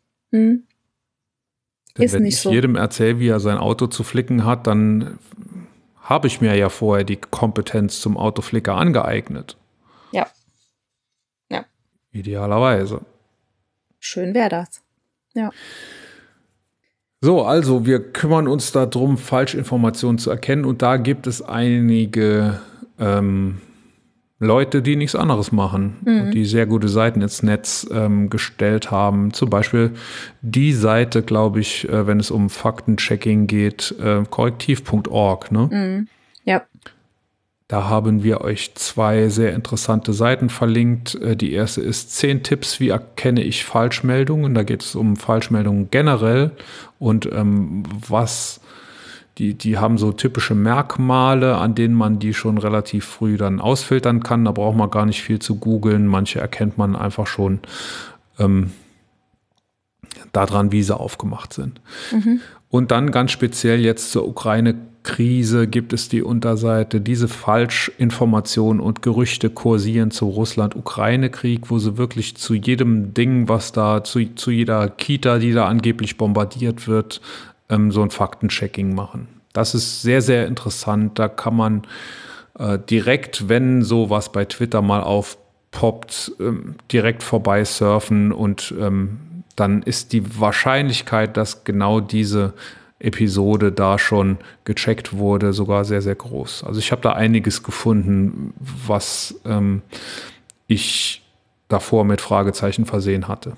Ist wenn nicht ich so. Jedem erzähle, wie er sein Auto zu flicken hat, dann habe ich mir ja vorher die Kompetenz zum Autoflicker angeeignet. Ja. Idealerweise. Schön wäre das. Ja. So, also wir kümmern uns darum, Falschinformationen zu erkennen und da gibt es einige Leute, die nichts anderes machen und die sehr gute Seiten ins Netz gestellt haben. Zum Beispiel die Seite, glaube ich, wenn es um Faktenchecking geht, korrektiv.org, ne? Ja. Da haben wir euch 2 sehr interessante Seiten verlinkt. Die erste ist 10 Tipps, wie erkenne ich Falschmeldungen. Da geht es um Falschmeldungen generell und die haben so typische Merkmale, an denen man die schon relativ früh dann ausfiltern kann. Da braucht man gar nicht viel zu googeln. Manche erkennt man einfach schon daran, wie sie aufgemacht sind. Und dann ganz speziell jetzt zur Ukraine-Krise gibt es die Unterseite, diese Falschinformationen und Gerüchte kursieren zu Russland-Ukraine-Krieg, wo sie wirklich zu jedem Ding, was da, zu jeder Kita, die da angeblich bombardiert wird, so ein Faktenchecking machen. Das ist sehr, sehr interessant. Da kann man direkt, wenn sowas bei Twitter mal aufpoppt, direkt vorbei surfen und dann ist die Wahrscheinlichkeit, dass genau diese Episode da schon gecheckt wurde, sogar sehr, sehr groß. Also ich habe da einiges gefunden, was ich davor mit Fragezeichen versehen hatte.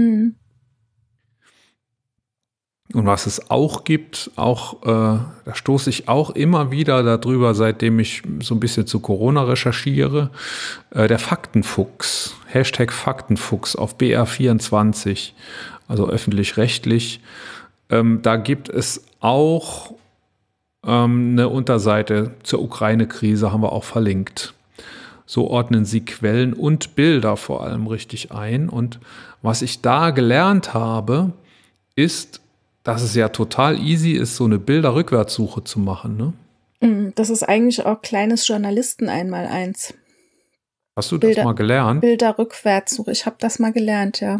Und was es auch gibt, da stoße ich auch immer wieder darüber, seitdem ich so ein bisschen zu Corona recherchiere, der Faktenfuchs, Hashtag Faktenfuchs auf BR24, also öffentlich-rechtlich. Da gibt es auch eine Unterseite zur Ukraine-Krise, haben wir auch verlinkt. So ordnen sie Quellen und Bilder vor allem richtig ein. Und was ich da gelernt habe, ist, dass es ja total easy ist, so eine Bilder-Rückwärtssuche zu machen, ne? Das ist eigentlich auch kleines Journalisten-Einmaleins. Hast du das mal gelernt? Bilder-Rückwärtssuche, ich habe das mal gelernt, ja.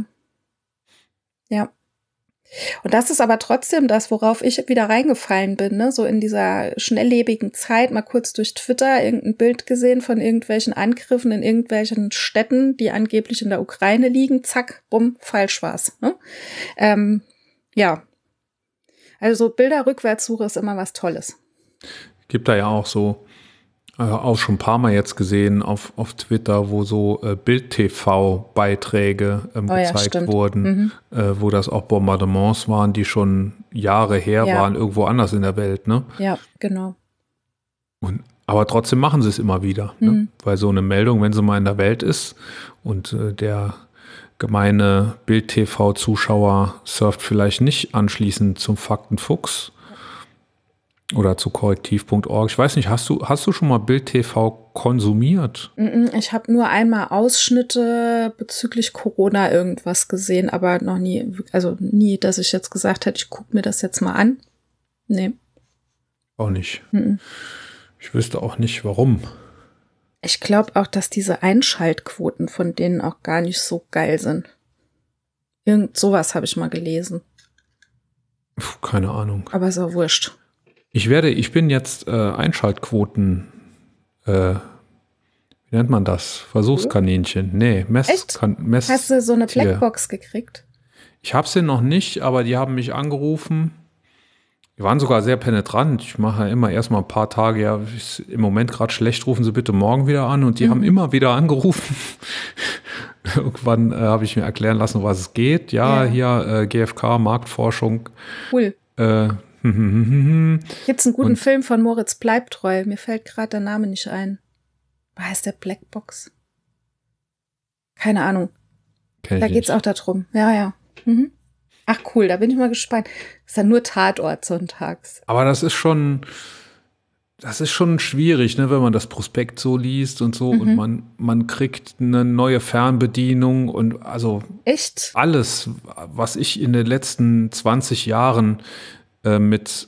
Ja. Und das ist aber trotzdem das, worauf ich wieder reingefallen bin, ne? So in dieser schnelllebigen Zeit, mal kurz durch Twitter irgendein Bild gesehen von irgendwelchen Angriffen in irgendwelchen Städten, die angeblich in der Ukraine liegen, zack, bumm, falsch war's, ne? Ja. Also Bilder-Rückwärtssuche ist immer was Tolles. Gibt da ja auch so, auch schon ein paar Mal jetzt gesehen auf Twitter, wo so Bild-TV-Beiträge gezeigt wurden, wo das auch Bombardements waren, die schon Jahre her waren, irgendwo anders in der Welt, ne? Ja, genau. Aber trotzdem machen sie es immer wieder, ne? Weil so eine Meldung, wenn sie mal in der Welt ist und der gemeine Bild-TV-Zuschauer surft vielleicht nicht anschließend zum Faktenfuchs oder zu korrektiv.org. Ich weiß nicht, hast du schon mal Bild-TV konsumiert? Ich habe nur einmal Ausschnitte bezüglich Corona irgendwas gesehen, aber noch nie, also nie, dass ich jetzt gesagt hätte, ich gucke mir das jetzt mal an. Nee. Auch nicht. Ich wüsste auch nicht, warum. Ich glaube auch, dass diese Einschaltquoten von denen auch gar nicht so geil sind. Irgend sowas habe ich mal gelesen. Keine Ahnung. Aber ist auch wurscht. Ich bin jetzt Einschaltquoten Wie nennt man das? Versuchskaninchen. Nee, Echt? Hast du so eine Blackbox gekriegt? Ich habe sie noch nicht, aber die haben mich angerufen. Die waren sogar sehr penetrant. Ich mache ja immer erstmal ein paar Tage, ja, ist im Moment gerade schlecht, rufen Sie bitte morgen wieder an. Und die haben immer wieder angerufen. Irgendwann habe ich mir erklären lassen, um was es geht. Ja, hier GfK, Marktforschung. Cool. Gibt's einen guten Film von Moritz Bleibtreu? Mir fällt gerade der Name nicht ein. Was heißt der Blackbox? Keine Ahnung. Da geht's auch darum. Ja. Mhm. Ach cool, da bin ich mal gespannt. Ist ja nur Tatort sonntags. Aber das ist schon schwierig, ne, wenn man das Prospekt so liest und so und man kriegt eine neue Fernbedienung und also echt alles, was ich in den letzten 20 Jahren mit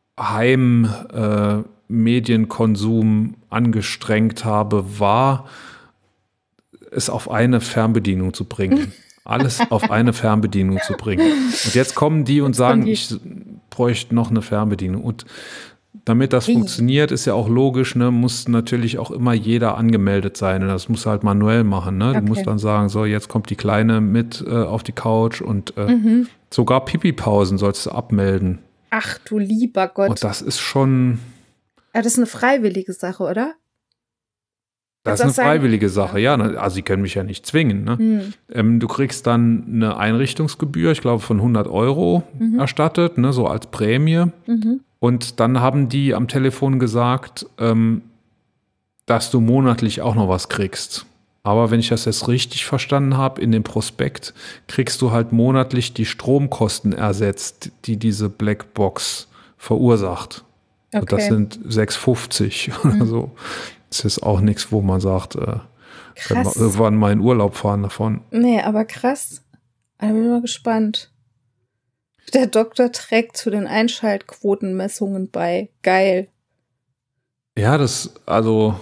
Heimmedienkonsum angestrengt habe, war es auf eine Fernbedienung zu bringen. Alles auf eine Fernbedienung zu bringen. Und jetzt kommen die und sagen, ich bräuchte noch eine Fernbedienung. Und damit das funktioniert, ist ja auch logisch, ne, muss natürlich auch immer jeder angemeldet sein. Und das muss halt manuell machen. Ne? Du musst dann sagen, so, jetzt kommt die Kleine mit auf die Couch und sogar Pipi-Pausen sollst du abmelden. Ach du lieber Gott. Und das ist schon... Ja, das ist eine freiwillige Sache, oder? Das ist eine freiwillige Sache, ja. Also sie können mich ja nicht zwingen. Ne? Du kriegst dann eine Einrichtungsgebühr, ich glaube von 100 € erstattet, ne, so als Prämie. Und dann haben die am Telefon gesagt, dass du monatlich auch noch was kriegst. Aber wenn ich das jetzt richtig verstanden habe, in dem Prospekt kriegst du halt monatlich die Stromkosten ersetzt, die diese Blackbox verursacht. Okay. Und das sind 6,50 oder so. Das ist auch nichts, wo man sagt, können wir irgendwann mal in Urlaub fahren davon. Nee, aber krass. Da bin ich mal gespannt. Der Doktor trägt zu den Einschaltquotenmessungen bei. Geil. Ja, also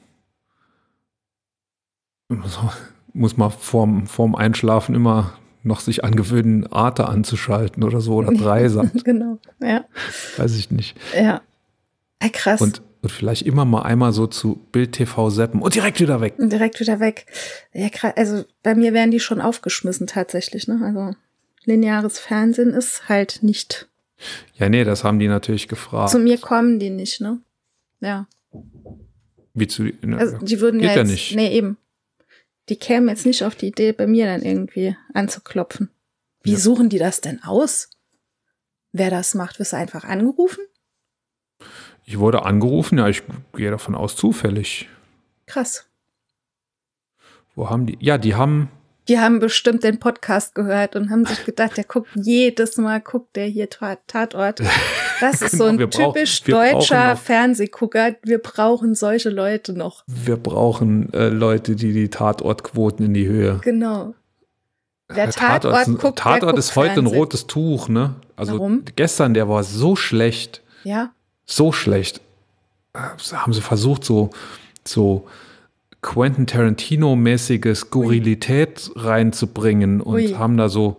muss man vorm Einschlafen immer noch sich angewöhnen, Arte anzuschalten oder so oder Dreisat. Genau, ja. Weiß ich nicht. Ja. Krass. Und vielleicht immer mal einmal so zu Bild TV zappen und direkt wieder weg. Ja, krass. Also bei mir werden die schon aufgeschmissen tatsächlich, ne? Also lineares Fernsehen ist halt nicht. Ja, nee, das haben die natürlich gefragt. Zu mir kommen die nicht, ne? Ja. Wie zu ne, also die würden geht ja jetzt, nicht. Nee, eben. Die kämen jetzt nicht auf die Idee, bei mir dann irgendwie anzuklopfen. Wie suchen die das denn aus? Wer das macht, wirst du einfach angerufen? Ich wurde angerufen, ja, ich gehe davon aus, zufällig. Krass. Wo haben die? Ja, die haben bestimmt den Podcast gehört und haben sich gedacht, jedes Mal guckt der hier Tatort. Das ist so ein typisch deutscher Fernsehgucker. Wir brauchen solche Leute noch. Wir brauchen Leute, die Tatortquoten in die Höhe. Genau. Wer Tatort ist heute ein rotes Tuch, ne? Also warum? Gestern, der war so schlecht. Ja. So schlecht. Haben sie versucht, so Quentin Tarantino-mäßige Skurrilität reinzubringen und haben da so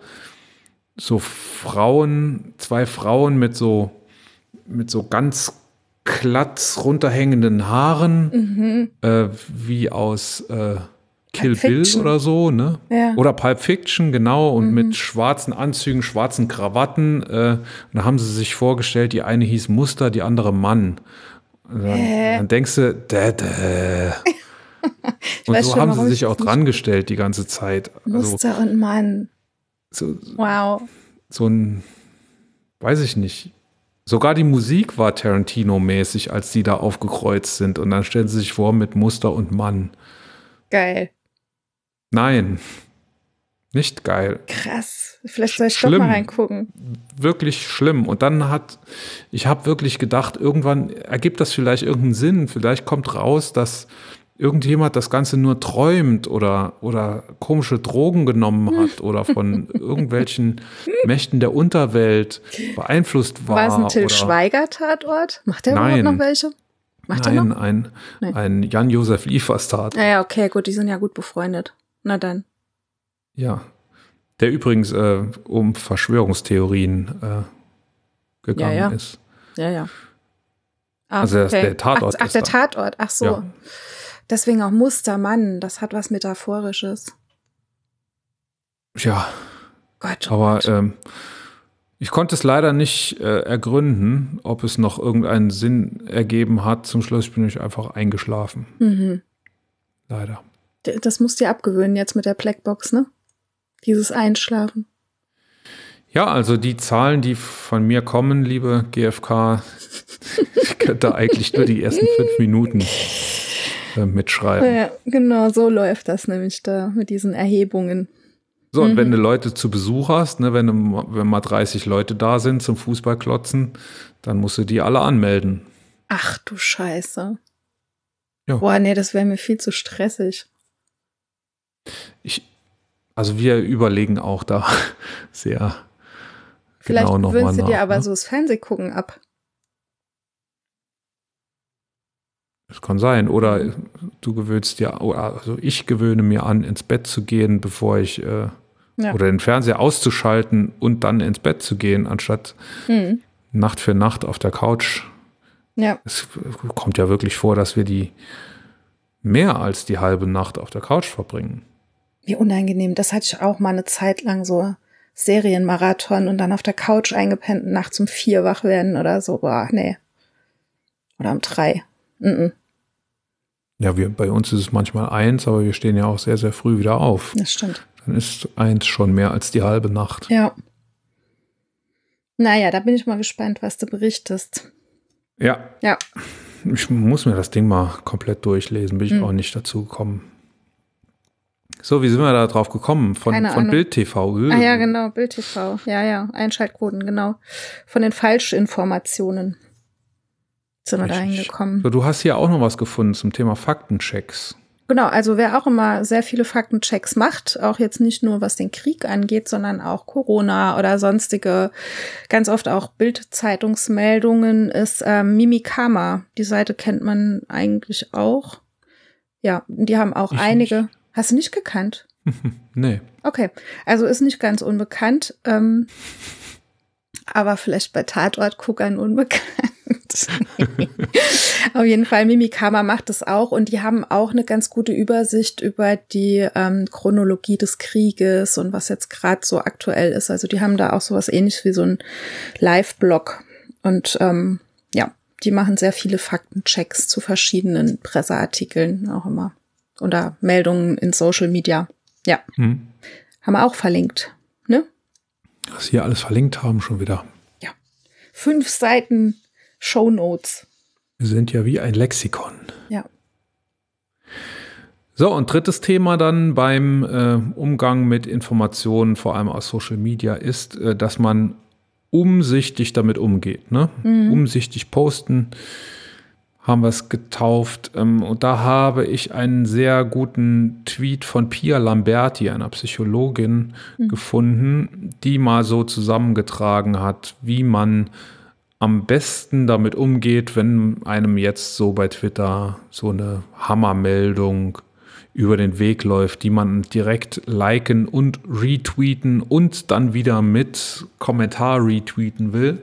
Frauen, 2 Frauen mit so ganz glatt runterhängenden Haaren, wie aus Kill Bill oder so, ne? Ja. Oder Pulp Fiction, genau, und mit schwarzen Anzügen, schwarzen Krawatten. Und da haben sie sich vorgestellt, die eine hieß Muster, die andere Mann. Dann denkst du, Und so haben sie sich auch dran gestellt die ganze Zeit. Muster und Mann. Wow. So ein, weiß ich nicht. Sogar die Musik war Tarantino-mäßig, als die da aufgekreuzt sind. Und dann stellen sie sich vor mit Muster und Mann. Geil. Nein, nicht geil. Krass. Vielleicht soll ich doch mal reingucken. Wirklich schlimm. Und dann ich habe wirklich gedacht, irgendwann ergibt das vielleicht irgendeinen Sinn. Vielleicht kommt raus, dass irgendjemand das Ganze nur träumt oder komische Drogen genommen hat oder von irgendwelchen Mächten der Unterwelt beeinflusst war. War es ein Till Schweiger-Tatort? Macht der überhaupt noch welche? Nein, ein Jan-Josef Liefers-Tatort. Ja, okay, gut, die sind ja gut befreundet. Na dann. Ja, der übrigens um Verschwörungstheorien gegangen ist. Ja. Also der Tatort ist der Tatort, ach so. Ja. Deswegen auch Mustermann, das hat was Metaphorisches. Ja, Gott, aber ich konnte es leider nicht ergründen, ob es noch irgendeinen Sinn ergeben hat. Zum Schluss bin ich einfach eingeschlafen. Mhm. Leider. Das musst du dir abgewöhnen jetzt mit der Blackbox, ne? Dieses Einschlafen. Ja, also die Zahlen, die von mir kommen, liebe GfK, ich könnte eigentlich nur die ersten 5 Minuten mitschreiben. Ja, genau, so läuft das nämlich da mit diesen Erhebungen. So, und wenn du Leute zu Besuch hast, ne, wenn mal 30 Leute da sind zum Fußballklotzen, dann musst du die alle anmelden. Ach du Scheiße. Ja. Boah, nee, das wäre mir viel zu stressig. Also wir überlegen auch da sehr Vielleicht genau nochmal nach. Vielleicht gewöhnst du dir aber so das Fernsehgucken ab. Das kann sein. Oder du gewöhnst dir, also ich gewöhne mir an, ins Bett zu gehen, bevor ich oder den Fernseher auszuschalten und dann ins Bett zu gehen, anstatt Nacht für Nacht auf der Couch. Ja. Es kommt ja wirklich vor, dass wir die mehr als die halbe Nacht auf der Couch verbringen. Wie unangenehm. Das hatte ich auch mal eine Zeit lang, so Serienmarathon und dann auf der Couch eingepennt und nachts um 4 wach werden oder so. Boah, nee. Oder um 3. Ja, bei uns ist es manchmal 1, aber wir stehen ja auch sehr, sehr früh wieder auf. Das stimmt. Dann ist 1 schon mehr als die halbe Nacht. Ja. Naja, da bin ich mal gespannt, was du berichtest. Ja. Ja. Ich muss mir das Ding mal komplett durchlesen, bin ich auch nicht dazu gekommen. So, wie sind wir da drauf gekommen? Von Bild TV. Ah ja, genau, Bild TV. Ja, Einschaltquoten, genau. Von den Falschinformationen sind wir da hingekommen. So, du hast hier auch noch was gefunden zum Thema Faktenchecks. Genau, also wer auch immer sehr viele Faktenchecks macht, auch jetzt nicht nur was den Krieg angeht, sondern auch Corona oder sonstige, ganz oft auch Bild-Zeitungsmeldungen, ist Mimikama. Die Seite kennt man eigentlich auch. Ja, die haben auch einige. Nicht. Hast du nicht gekannt? Nee. Okay, also ist nicht ganz unbekannt, aber vielleicht bei Tatortguckern unbekannt. Auf jeden Fall, Mimikama macht es auch und die haben auch eine ganz gute Übersicht über die Chronologie des Krieges und was jetzt gerade so aktuell ist. Also die haben da auch sowas Ähnliches wie so ein Live-Blog und die machen sehr viele Faktenchecks zu verschiedenen Presseartikeln auch immer oder Meldungen in Social Media. Ja, haben wir auch verlinkt, ne? Was hier alles verlinkt haben schon wieder. Ja, 5 Seiten Shownotes. Wir sind ja wie ein Lexikon. Ja. So, und drittes Thema dann beim Umgang mit Informationen, vor allem aus Social Media, ist, dass man umsichtig damit umgeht. Ne? Umsichtig posten, haben wir es getauft. Und da habe ich einen sehr guten Tweet von Pia Lamberti, einer Psychologin, gefunden, die mal so zusammengetragen hat, wie man am besten damit umgeht, wenn einem jetzt so bei Twitter so eine Hammermeldung über den Weg läuft, die man direkt liken und retweeten und dann wieder mit Kommentar retweeten will.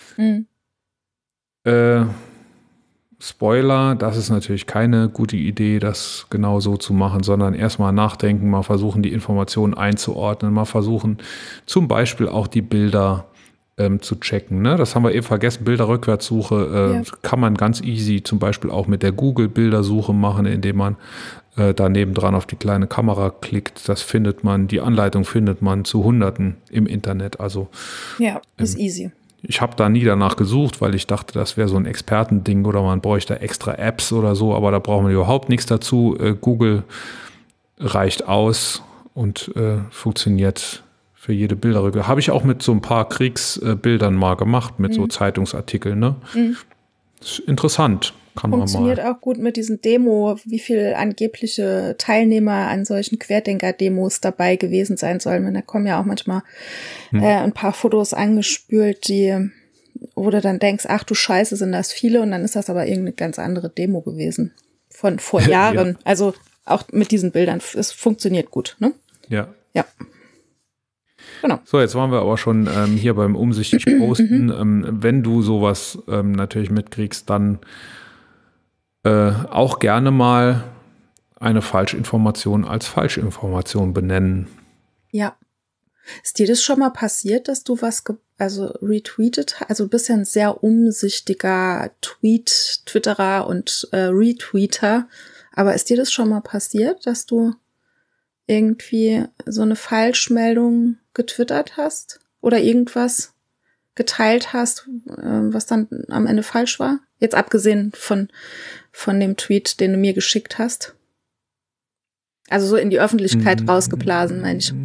Spoiler, das ist natürlich keine gute Idee, das genau so zu machen, sondern erstmal nachdenken, mal versuchen, die Informationen einzuordnen, mal versuchen, zum Beispiel auch die Bilder zu checken. Ne? Das haben wir eben vergessen, Bilderrückwärtssuche kann man ganz easy zum Beispiel auch mit der Google-Bildersuche machen, indem man da nebendran auf die kleine Kamera klickt. Das findet man, die Anleitung findet man zu Hunderten im Internet. Also ja, ist easy. Ich habe da nie danach gesucht, weil ich dachte, das wäre so ein Expertending oder man bräuchte extra Apps oder so, aber da brauchen wir überhaupt nichts dazu. Google reicht aus und funktioniert für jede Bilderrücke. Habe ich auch mit so ein paar Kriegsbildern mal gemacht, mit so Zeitungsartikeln. Ne? Das ist interessant. Funktioniert auch gut mit diesen Demo, wie viel angebliche Teilnehmer an solchen Querdenker-Demos dabei gewesen sein sollen. Und da kommen ja auch manchmal ein paar Fotos angespült, wo du dann denkst, ach du Scheiße, sind das viele. Und dann ist das aber irgendeine ganz andere Demo gewesen von vor Jahren. Ja. Also auch mit diesen Bildern, es funktioniert gut. Ne? Ja. Ja. Genau. So, jetzt waren wir aber schon hier beim umsichtig posten. Wenn du sowas natürlich mitkriegst, dann auch gerne mal eine Falschinformation als Falschinformation benennen. Ja. Ist dir das schon mal passiert, dass du was retweetet hast? Also du bist ja ein sehr umsichtiger Twitterer und Retweeter. Aber ist dir das schon mal passiert, dass du irgendwie so eine Falschmeldung getwittert hast? Oder irgendwas geteilt hast, was dann am Ende falsch war? Jetzt abgesehen von dem Tweet, den du mir geschickt hast. Also so in die Öffentlichkeit rausgeblasen, meine ich.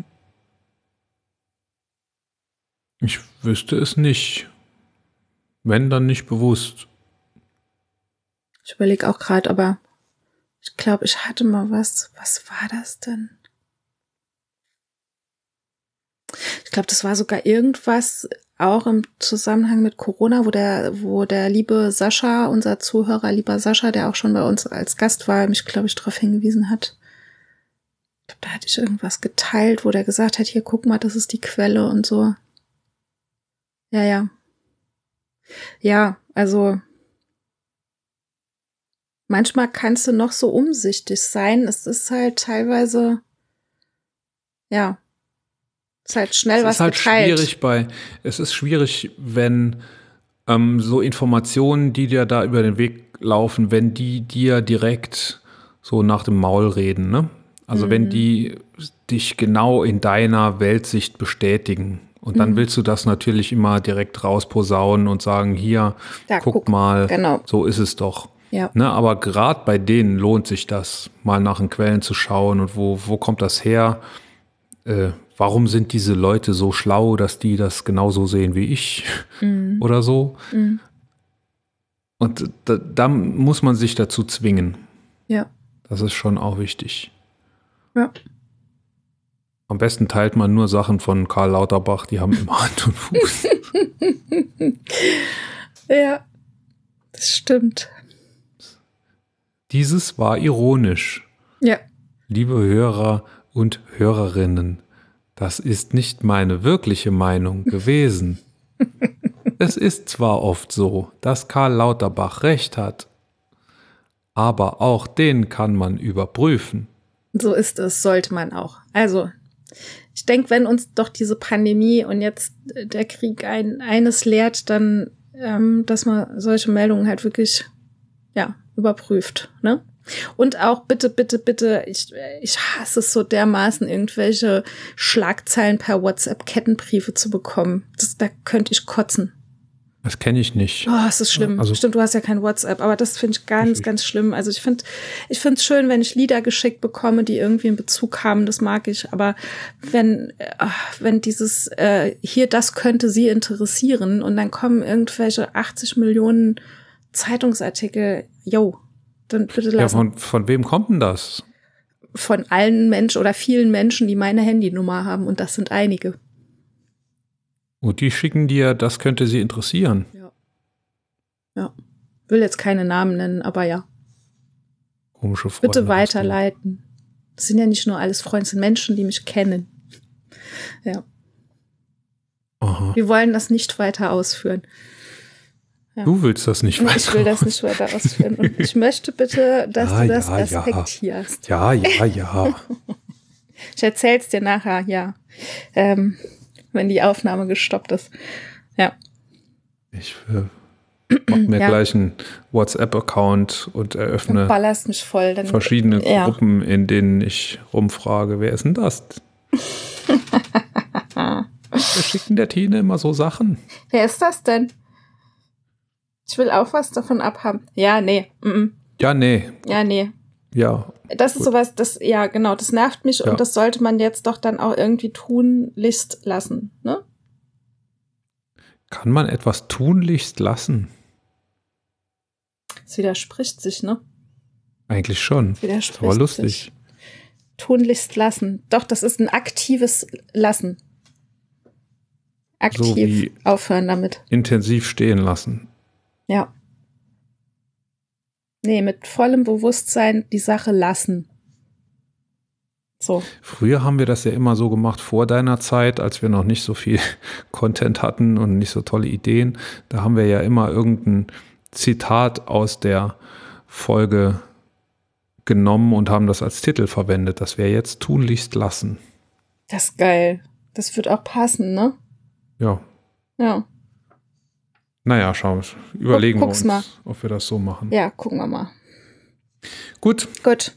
Ich wüsste es nicht. Wenn, dann nicht bewusst. Ich überlege auch gerade, aber ich glaube, ich hatte mal was. Was war das denn? Ich glaube, das war sogar irgendwas auch im Zusammenhang mit Corona, wo der liebe Sascha, unser Zuhörer, lieber Sascha, der auch schon bei uns als Gast war, mich, glaube ich, darauf hingewiesen hat. Ich glaube, da hatte ich irgendwas geteilt, wo der gesagt hat, hier, guck mal, das ist die Quelle und so. Ja. Ja, also manchmal kannst du noch so umsichtig sein. Es ist halt teilweise, ja, es ist halt schnell was geteilt. Es ist schwierig, wenn so Informationen, die dir da über den Weg laufen, wenn die dir direkt so nach dem Maul reden, ne? Also wenn die dich genau in deiner Weltsicht bestätigen. Und dann willst du das natürlich immer direkt rausposaunen und sagen, hier, da, guck mal, genau. So ist es doch. Ja. Ne, aber gerade bei denen lohnt sich das, mal nach den Quellen zu schauen und wo kommt das her? Warum sind diese Leute so schlau, dass die das genauso sehen wie ich oder so? Und da muss man sich dazu zwingen. Ja. Das ist schon auch wichtig. Ja. Am besten teilt man nur Sachen von Karl Lauterbach, die haben immer Hand und Fuß. Ja, das stimmt. Dieses war ironisch. Ja. Liebe Hörer und Hörerinnen, das ist nicht meine wirkliche Meinung gewesen. Es ist zwar oft so, dass Karl Lauterbach recht hat, aber auch den kann man überprüfen. So ist es, sollte man auch. Also, ich denke, wenn uns doch diese Pandemie und jetzt der Krieg eines lehrt, dann, dass man solche Meldungen halt wirklich, ja, überprüft, ne? Und auch bitte, ich hasse es so dermaßen, irgendwelche Schlagzeilen per WhatsApp-Kettenbriefe zu bekommen. Da könnte ich kotzen. Das kenne ich nicht. Oh, es ist schlimm. Also, stimmt, du hast ja kein WhatsApp, aber das finde ich ganz schlimm. Also ich finde es schön, wenn ich Lieder geschickt bekomme, die irgendwie einen Bezug haben, das mag ich. Aber wenn dieses hier, das könnte Sie interessieren und dann kommen irgendwelche 80 Millionen Zeitungsartikel, dann bitte lassen. Ja, von wem kommt denn das? Von allen Menschen oder vielen Menschen, die meine Handynummer haben, und das sind einige. Und die schicken dir, das könnte sie interessieren. Ja. Will jetzt keine Namen nennen, aber ja. Komische Freunde. Bitte weiterleiten. Das sind ja nicht nur alles Freunde, das sind Menschen, die mich kennen. Ja. Aha. Wir wollen das nicht weiter ausführen. Ja. Du willst das nicht weiter. Ich will das nicht weiter ausführen. Und ich möchte bitte, dass du das respektierst. Ja. Ich erzähl's dir nachher, ja. Wenn die Aufnahme gestoppt ist. Ja. Ich mach mir gleich einen WhatsApp-Account und eröffne mich voll, dann, verschiedene Gruppen, in denen ich rumfrage, wer ist denn das? Wir schicken der Tine immer so Sachen. Wer ist das denn? Ich will auch was davon abhaben. Ja, nee. Ja, nee. Ja, nee. Ja. Das ist sowas, das nervt mich und das sollte man jetzt doch dann auch irgendwie tunlichst lassen, ne? Kann man etwas tunlichst lassen? Es widerspricht sich, ne? Eigentlich schon. Widerspricht aber lustig. Sich. Tunlichst lassen. Doch, das ist ein aktives Lassen. Aktiv so aufhören damit. Intensiv stehen lassen. Ja. Nee, mit vollem Bewusstsein die Sache lassen. So. Früher haben wir das ja immer so gemacht vor deiner Zeit, als wir noch nicht so viel Content hatten und nicht so tolle Ideen. Da haben wir ja immer irgendein Zitat aus der Folge genommen und haben das als Titel verwendet. Das wäre jetzt tunlichst lassen. Das ist geil. Das wird auch passen, ne? Ja. Ja. Naja, schauen wir. Überlegen wir uns, mal, ob wir das so machen. Ja, gucken wir mal. Gut.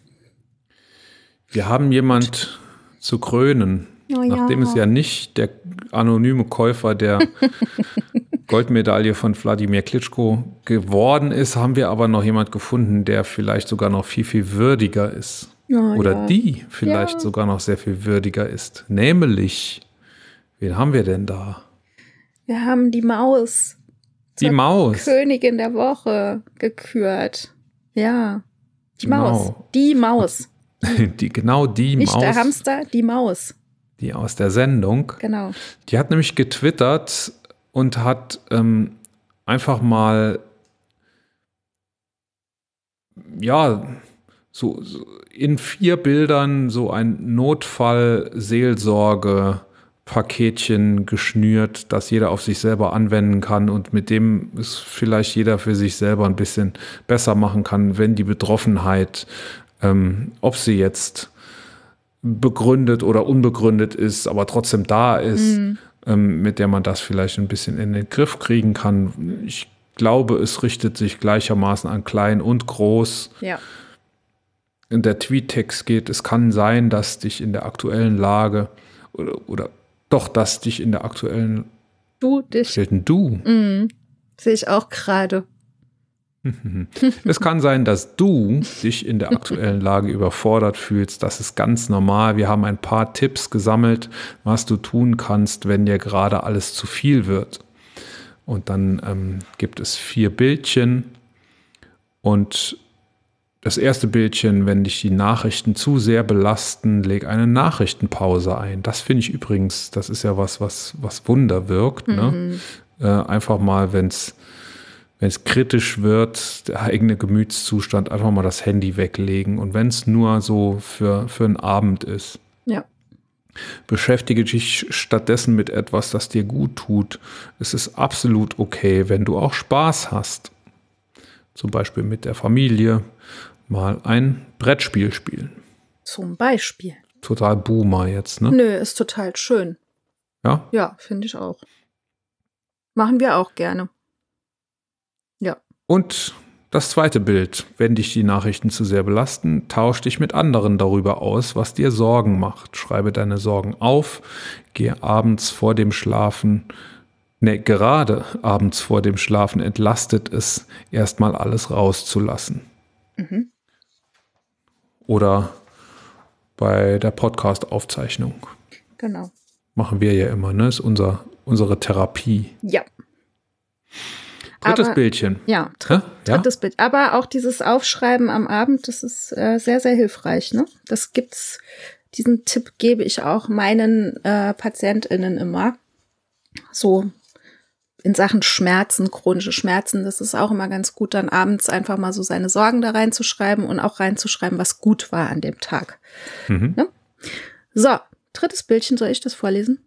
Wir haben jemand zu krönen. Oh, Nachdem es ja nicht der anonyme Käufer der Goldmedaille von Wladimir Klitschko geworden ist, haben wir aber noch jemand gefunden, der vielleicht sogar noch viel, viel würdiger ist. Oder die vielleicht sogar noch sehr viel würdiger ist. Nämlich, wen haben wir denn da? Wir haben die Maus. Die Maus. Königin der Woche gekürt. Ja. Die Maus. Die Maus. Die Maus. Nicht der Hamster, die Maus. Die aus der Sendung. Genau. Die hat nämlich getwittert und hat einfach mal so in 4 Bildern so ein Notfall-Seelsorge-Paketchen geschnürt, das jeder auf sich selber anwenden kann und mit dem es vielleicht jeder für sich selber ein bisschen besser machen kann, wenn die Betroffenheit, ob sie jetzt begründet oder unbegründet ist, aber trotzdem da ist, mit der man das vielleicht ein bisschen in den Griff kriegen kann. Ich glaube, es richtet sich gleichermaßen an klein und groß. Ja. In der Tweettext geht, es kann sein, dass dich in der aktuellen Lage dass dich in der aktuellen sehe ich auch gerade. Es kann sein, dass du dich in der aktuellen Lage überfordert fühlst. Das ist ganz normal. Wir haben ein paar Tipps gesammelt, was du tun kannst, wenn dir gerade alles zu viel wird. Und dann gibt es 4 Bildchen. Und das erste Bildchen, wenn dich die Nachrichten zu sehr belasten, leg eine Nachrichtenpause ein. Das finde ich übrigens, das ist ja was Wunder wirkt. Ne? Einfach mal, wenn es kritisch wird, der eigene Gemütszustand, einfach mal das Handy weglegen. Und wenn es nur so für einen Abend ist. Ja. Beschäftige dich stattdessen mit etwas, das dir gut tut. Es ist absolut okay, wenn du auch Spaß hast. Zum Beispiel mit der Familie mal ein Brettspiel spielen. Zum Beispiel. Total Boomer jetzt, ne? Nö, ist total schön. Ja? Ja, finde ich auch. Machen wir auch gerne. Ja. Und das zweite Bild, wenn dich die Nachrichten zu sehr belasten, tausch dich mit anderen darüber aus, was dir Sorgen macht. Schreibe deine Sorgen auf, gehe abends vor dem Schlafen, gerade abends vor dem Schlafen entlastet es, erstmal alles rauszulassen. Mhm. Oder bei der Podcast-Aufzeichnung. Genau. Machen wir ja immer, ne? Ist unsere Therapie. Ja. Drittes Bildchen. Ja, drittes Bild. Aber auch dieses Aufschreiben am Abend, das ist sehr, sehr hilfreich, ne? Diesen Tipp gebe ich auch meinen PatientInnen immer. So in Sachen Schmerzen, chronische Schmerzen, das ist auch immer ganz gut, dann abends einfach mal so seine Sorgen da reinzuschreiben und auch reinzuschreiben, was gut war an dem Tag. Ne? So, drittes Bildchen, soll ich das vorlesen?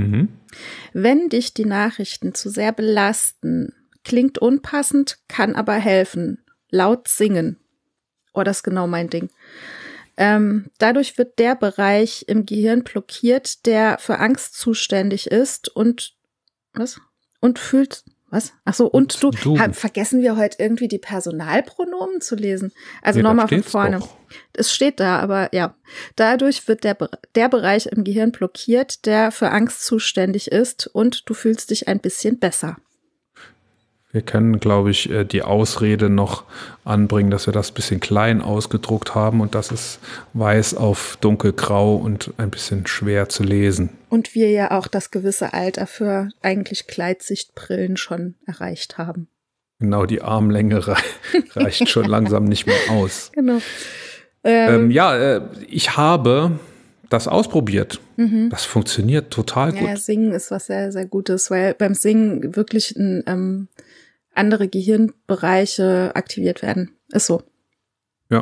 Wenn dich die Nachrichten zu sehr belasten, klingt unpassend, kann aber helfen. Laut singen. Oh, das ist genau mein Ding. Dadurch wird der Bereich im Gehirn blockiert, der für Angst zuständig ist und fühlt. Was? Ach so, und du. Vergessen wir heute irgendwie die Personalpronomen zu lesen? Also nochmal von vorne. Es steht da, aber ja. Dadurch wird der Bereich im Gehirn blockiert, der für Angst zuständig ist und du fühlst dich ein bisschen besser. Wir können, glaube ich, die Ausrede noch anbringen, dass wir das ein bisschen klein ausgedruckt haben und das ist weiß auf dunkelgrau und ein bisschen schwer zu lesen. Und wir ja auch das gewisse Alter für eigentlich Gleitsichtbrillen schon erreicht haben. Genau, die Armlänge reicht schon langsam nicht mehr aus. Genau. Ich habe das ausprobiert. Das funktioniert total gut. Ja, Singen ist was sehr, sehr Gutes, weil beim Singen wirklich andere Gehirnbereiche aktiviert werden. Ist so. Ja.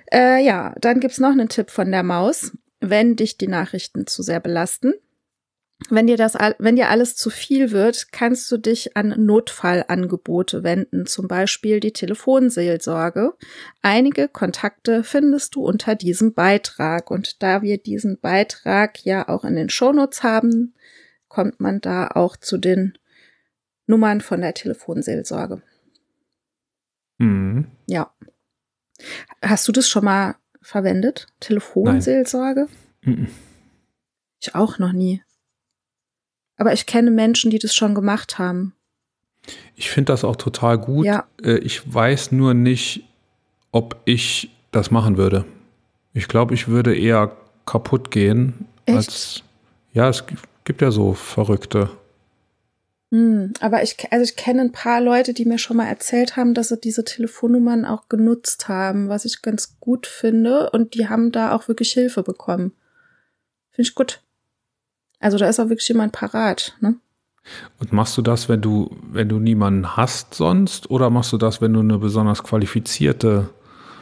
Ja, dann gibt's noch einen Tipp von der Maus. Wenn dich die Nachrichten zu sehr belasten, Wenn dir alles zu viel wird, kannst du dich an Notfallangebote wenden, zum Beispiel die Telefonseelsorge. Einige Kontakte findest du unter diesem Beitrag. Und da wir diesen Beitrag ja auch in den Shownotes haben, kommt man da auch zu den Nummern von der Telefonseelsorge. Mhm. Ja. Hast du das schon mal verwendet? Telefonseelsorge? Nein. Ich auch noch nie. Aber ich kenne Menschen, die das schon gemacht haben. Ich finde das auch total gut. Ja. Ich weiß nur nicht, ob ich das machen würde. Ich glaube, ich würde eher kaputt gehen. Echt? Es gibt ja so Verrückte. Aber ich kenne ein paar Leute, die mir schon mal erzählt haben, dass sie diese Telefonnummern auch genutzt haben, was ich ganz gut finde. Und die haben da auch wirklich Hilfe bekommen. Finde ich gut. Also da ist auch wirklich jemand parat, ne? Und machst du das, wenn du niemanden hast sonst? Oder machst du das, wenn du eine besonders qualifizierte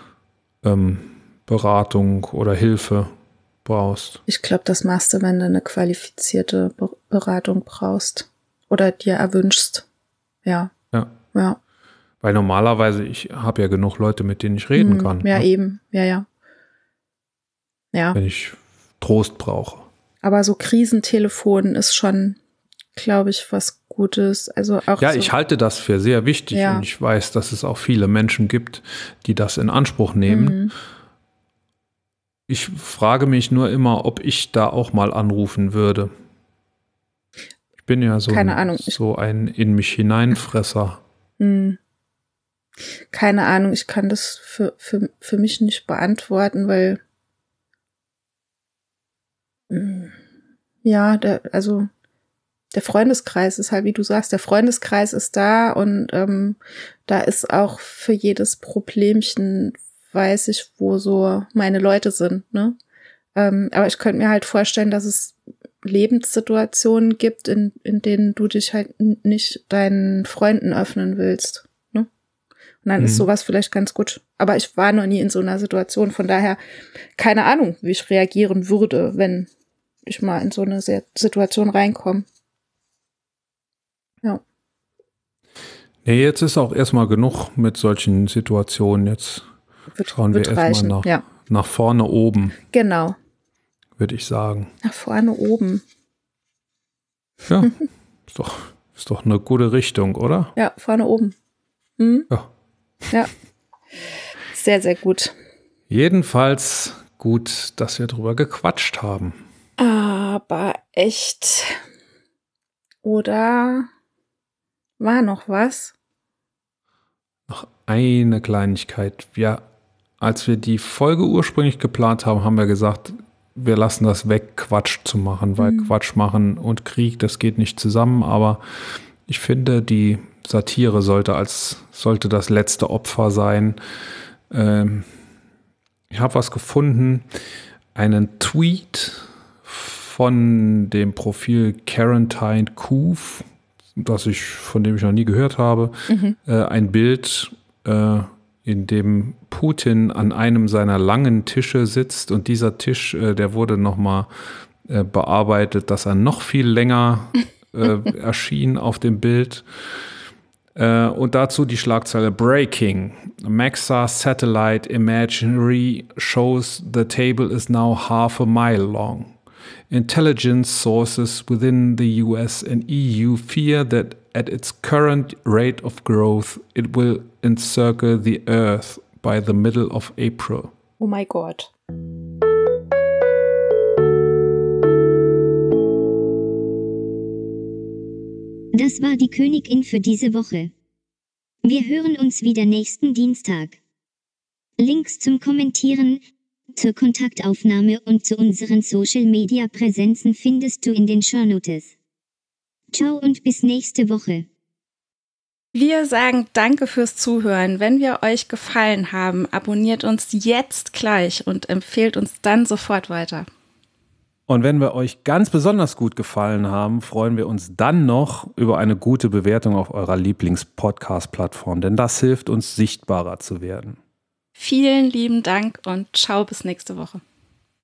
Beratung oder Hilfe brauchst? Ich glaube, das machst du, wenn du eine qualifizierte Beratung brauchst. Oder dir erwünschst. Ja. Weil normalerweise, ich habe ja genug Leute, mit denen ich reden kann. Ja, ne? Eben. Ja. Wenn ich Trost brauche. Aber so Krisentelefon ist schon, glaube ich, was Gutes. Also auch ja, ich halte das für sehr wichtig und ich weiß, dass es auch viele Menschen gibt, die das in Anspruch nehmen. Ich frage mich nur immer, ob ich da auch mal anrufen würde. Ich bin ja so ein in mich hineinfresser. Keine Ahnung, ich kann das für mich nicht beantworten, weil ja, der Freundeskreis ist halt, wie du sagst, der Freundeskreis ist da und da ist auch für jedes Problemchen, weiß ich, wo so meine Leute sind, ne? Aber ich könnte mir halt vorstellen, dass es Lebenssituationen gibt, in denen du dich halt nicht deinen Freunden öffnen willst, ne? Und dann ist sowas vielleicht ganz gut. Aber ich war noch nie in so einer Situation, von daher keine Ahnung, wie ich reagieren würde, wenn ich mal in so eine Situation reinkomme. Ja. Nee, jetzt ist auch erstmal genug mit solchen Situationen. Jetzt schauen wir erstmal nach vorne oben. Genau. Würde ich sagen. Nach vorne oben. Ja, ist doch eine gute Richtung, oder? Ja, vorne oben. Ja. Sehr, sehr gut. Jedenfalls gut, dass wir drüber gequatscht haben. Aber echt. Oder war noch was? Noch eine Kleinigkeit. Ja, als wir die Folge ursprünglich geplant haben, haben wir gesagt, wir lassen das weg, Quatsch zu machen, weil Quatsch machen und Krieg, das geht nicht zusammen. Aber ich finde, die Satire sollte das letzte Opfer sein. Ich habe was gefunden, einen Tweet von dem Profil Quarantine Coof, von dem ich noch nie gehört habe, ein Bild, in dem Putin an einem seiner langen Tische sitzt und dieser Tisch, der wurde nochmal bearbeitet, dass er noch viel länger erschien auf dem Bild. Und dazu die Schlagzeile Breaking. Maxa Satellite Imagery shows the table is now half a mile long. Intelligence sources within the US and EU fear that at its current rate of growth, it will encircle the Earth by the middle of April. Oh mein Gott. Das war die Königin für diese Woche. Wir hören uns wieder nächsten Dienstag. Links zum Kommentieren, zur Kontaktaufnahme und zu unseren Social-Media-Präsenzen findest du in den Shownotes. Ciao und bis nächste Woche. Wir sagen Danke fürs Zuhören. Wenn wir euch gefallen haben, abonniert uns jetzt gleich und empfehlt uns dann sofort weiter. Und wenn wir euch ganz besonders gut gefallen haben, freuen wir uns dann noch über eine gute Bewertung auf eurer Lieblings-Podcast-Plattform, denn das hilft uns, sichtbarer zu werden. Vielen lieben Dank und ciao bis nächste Woche.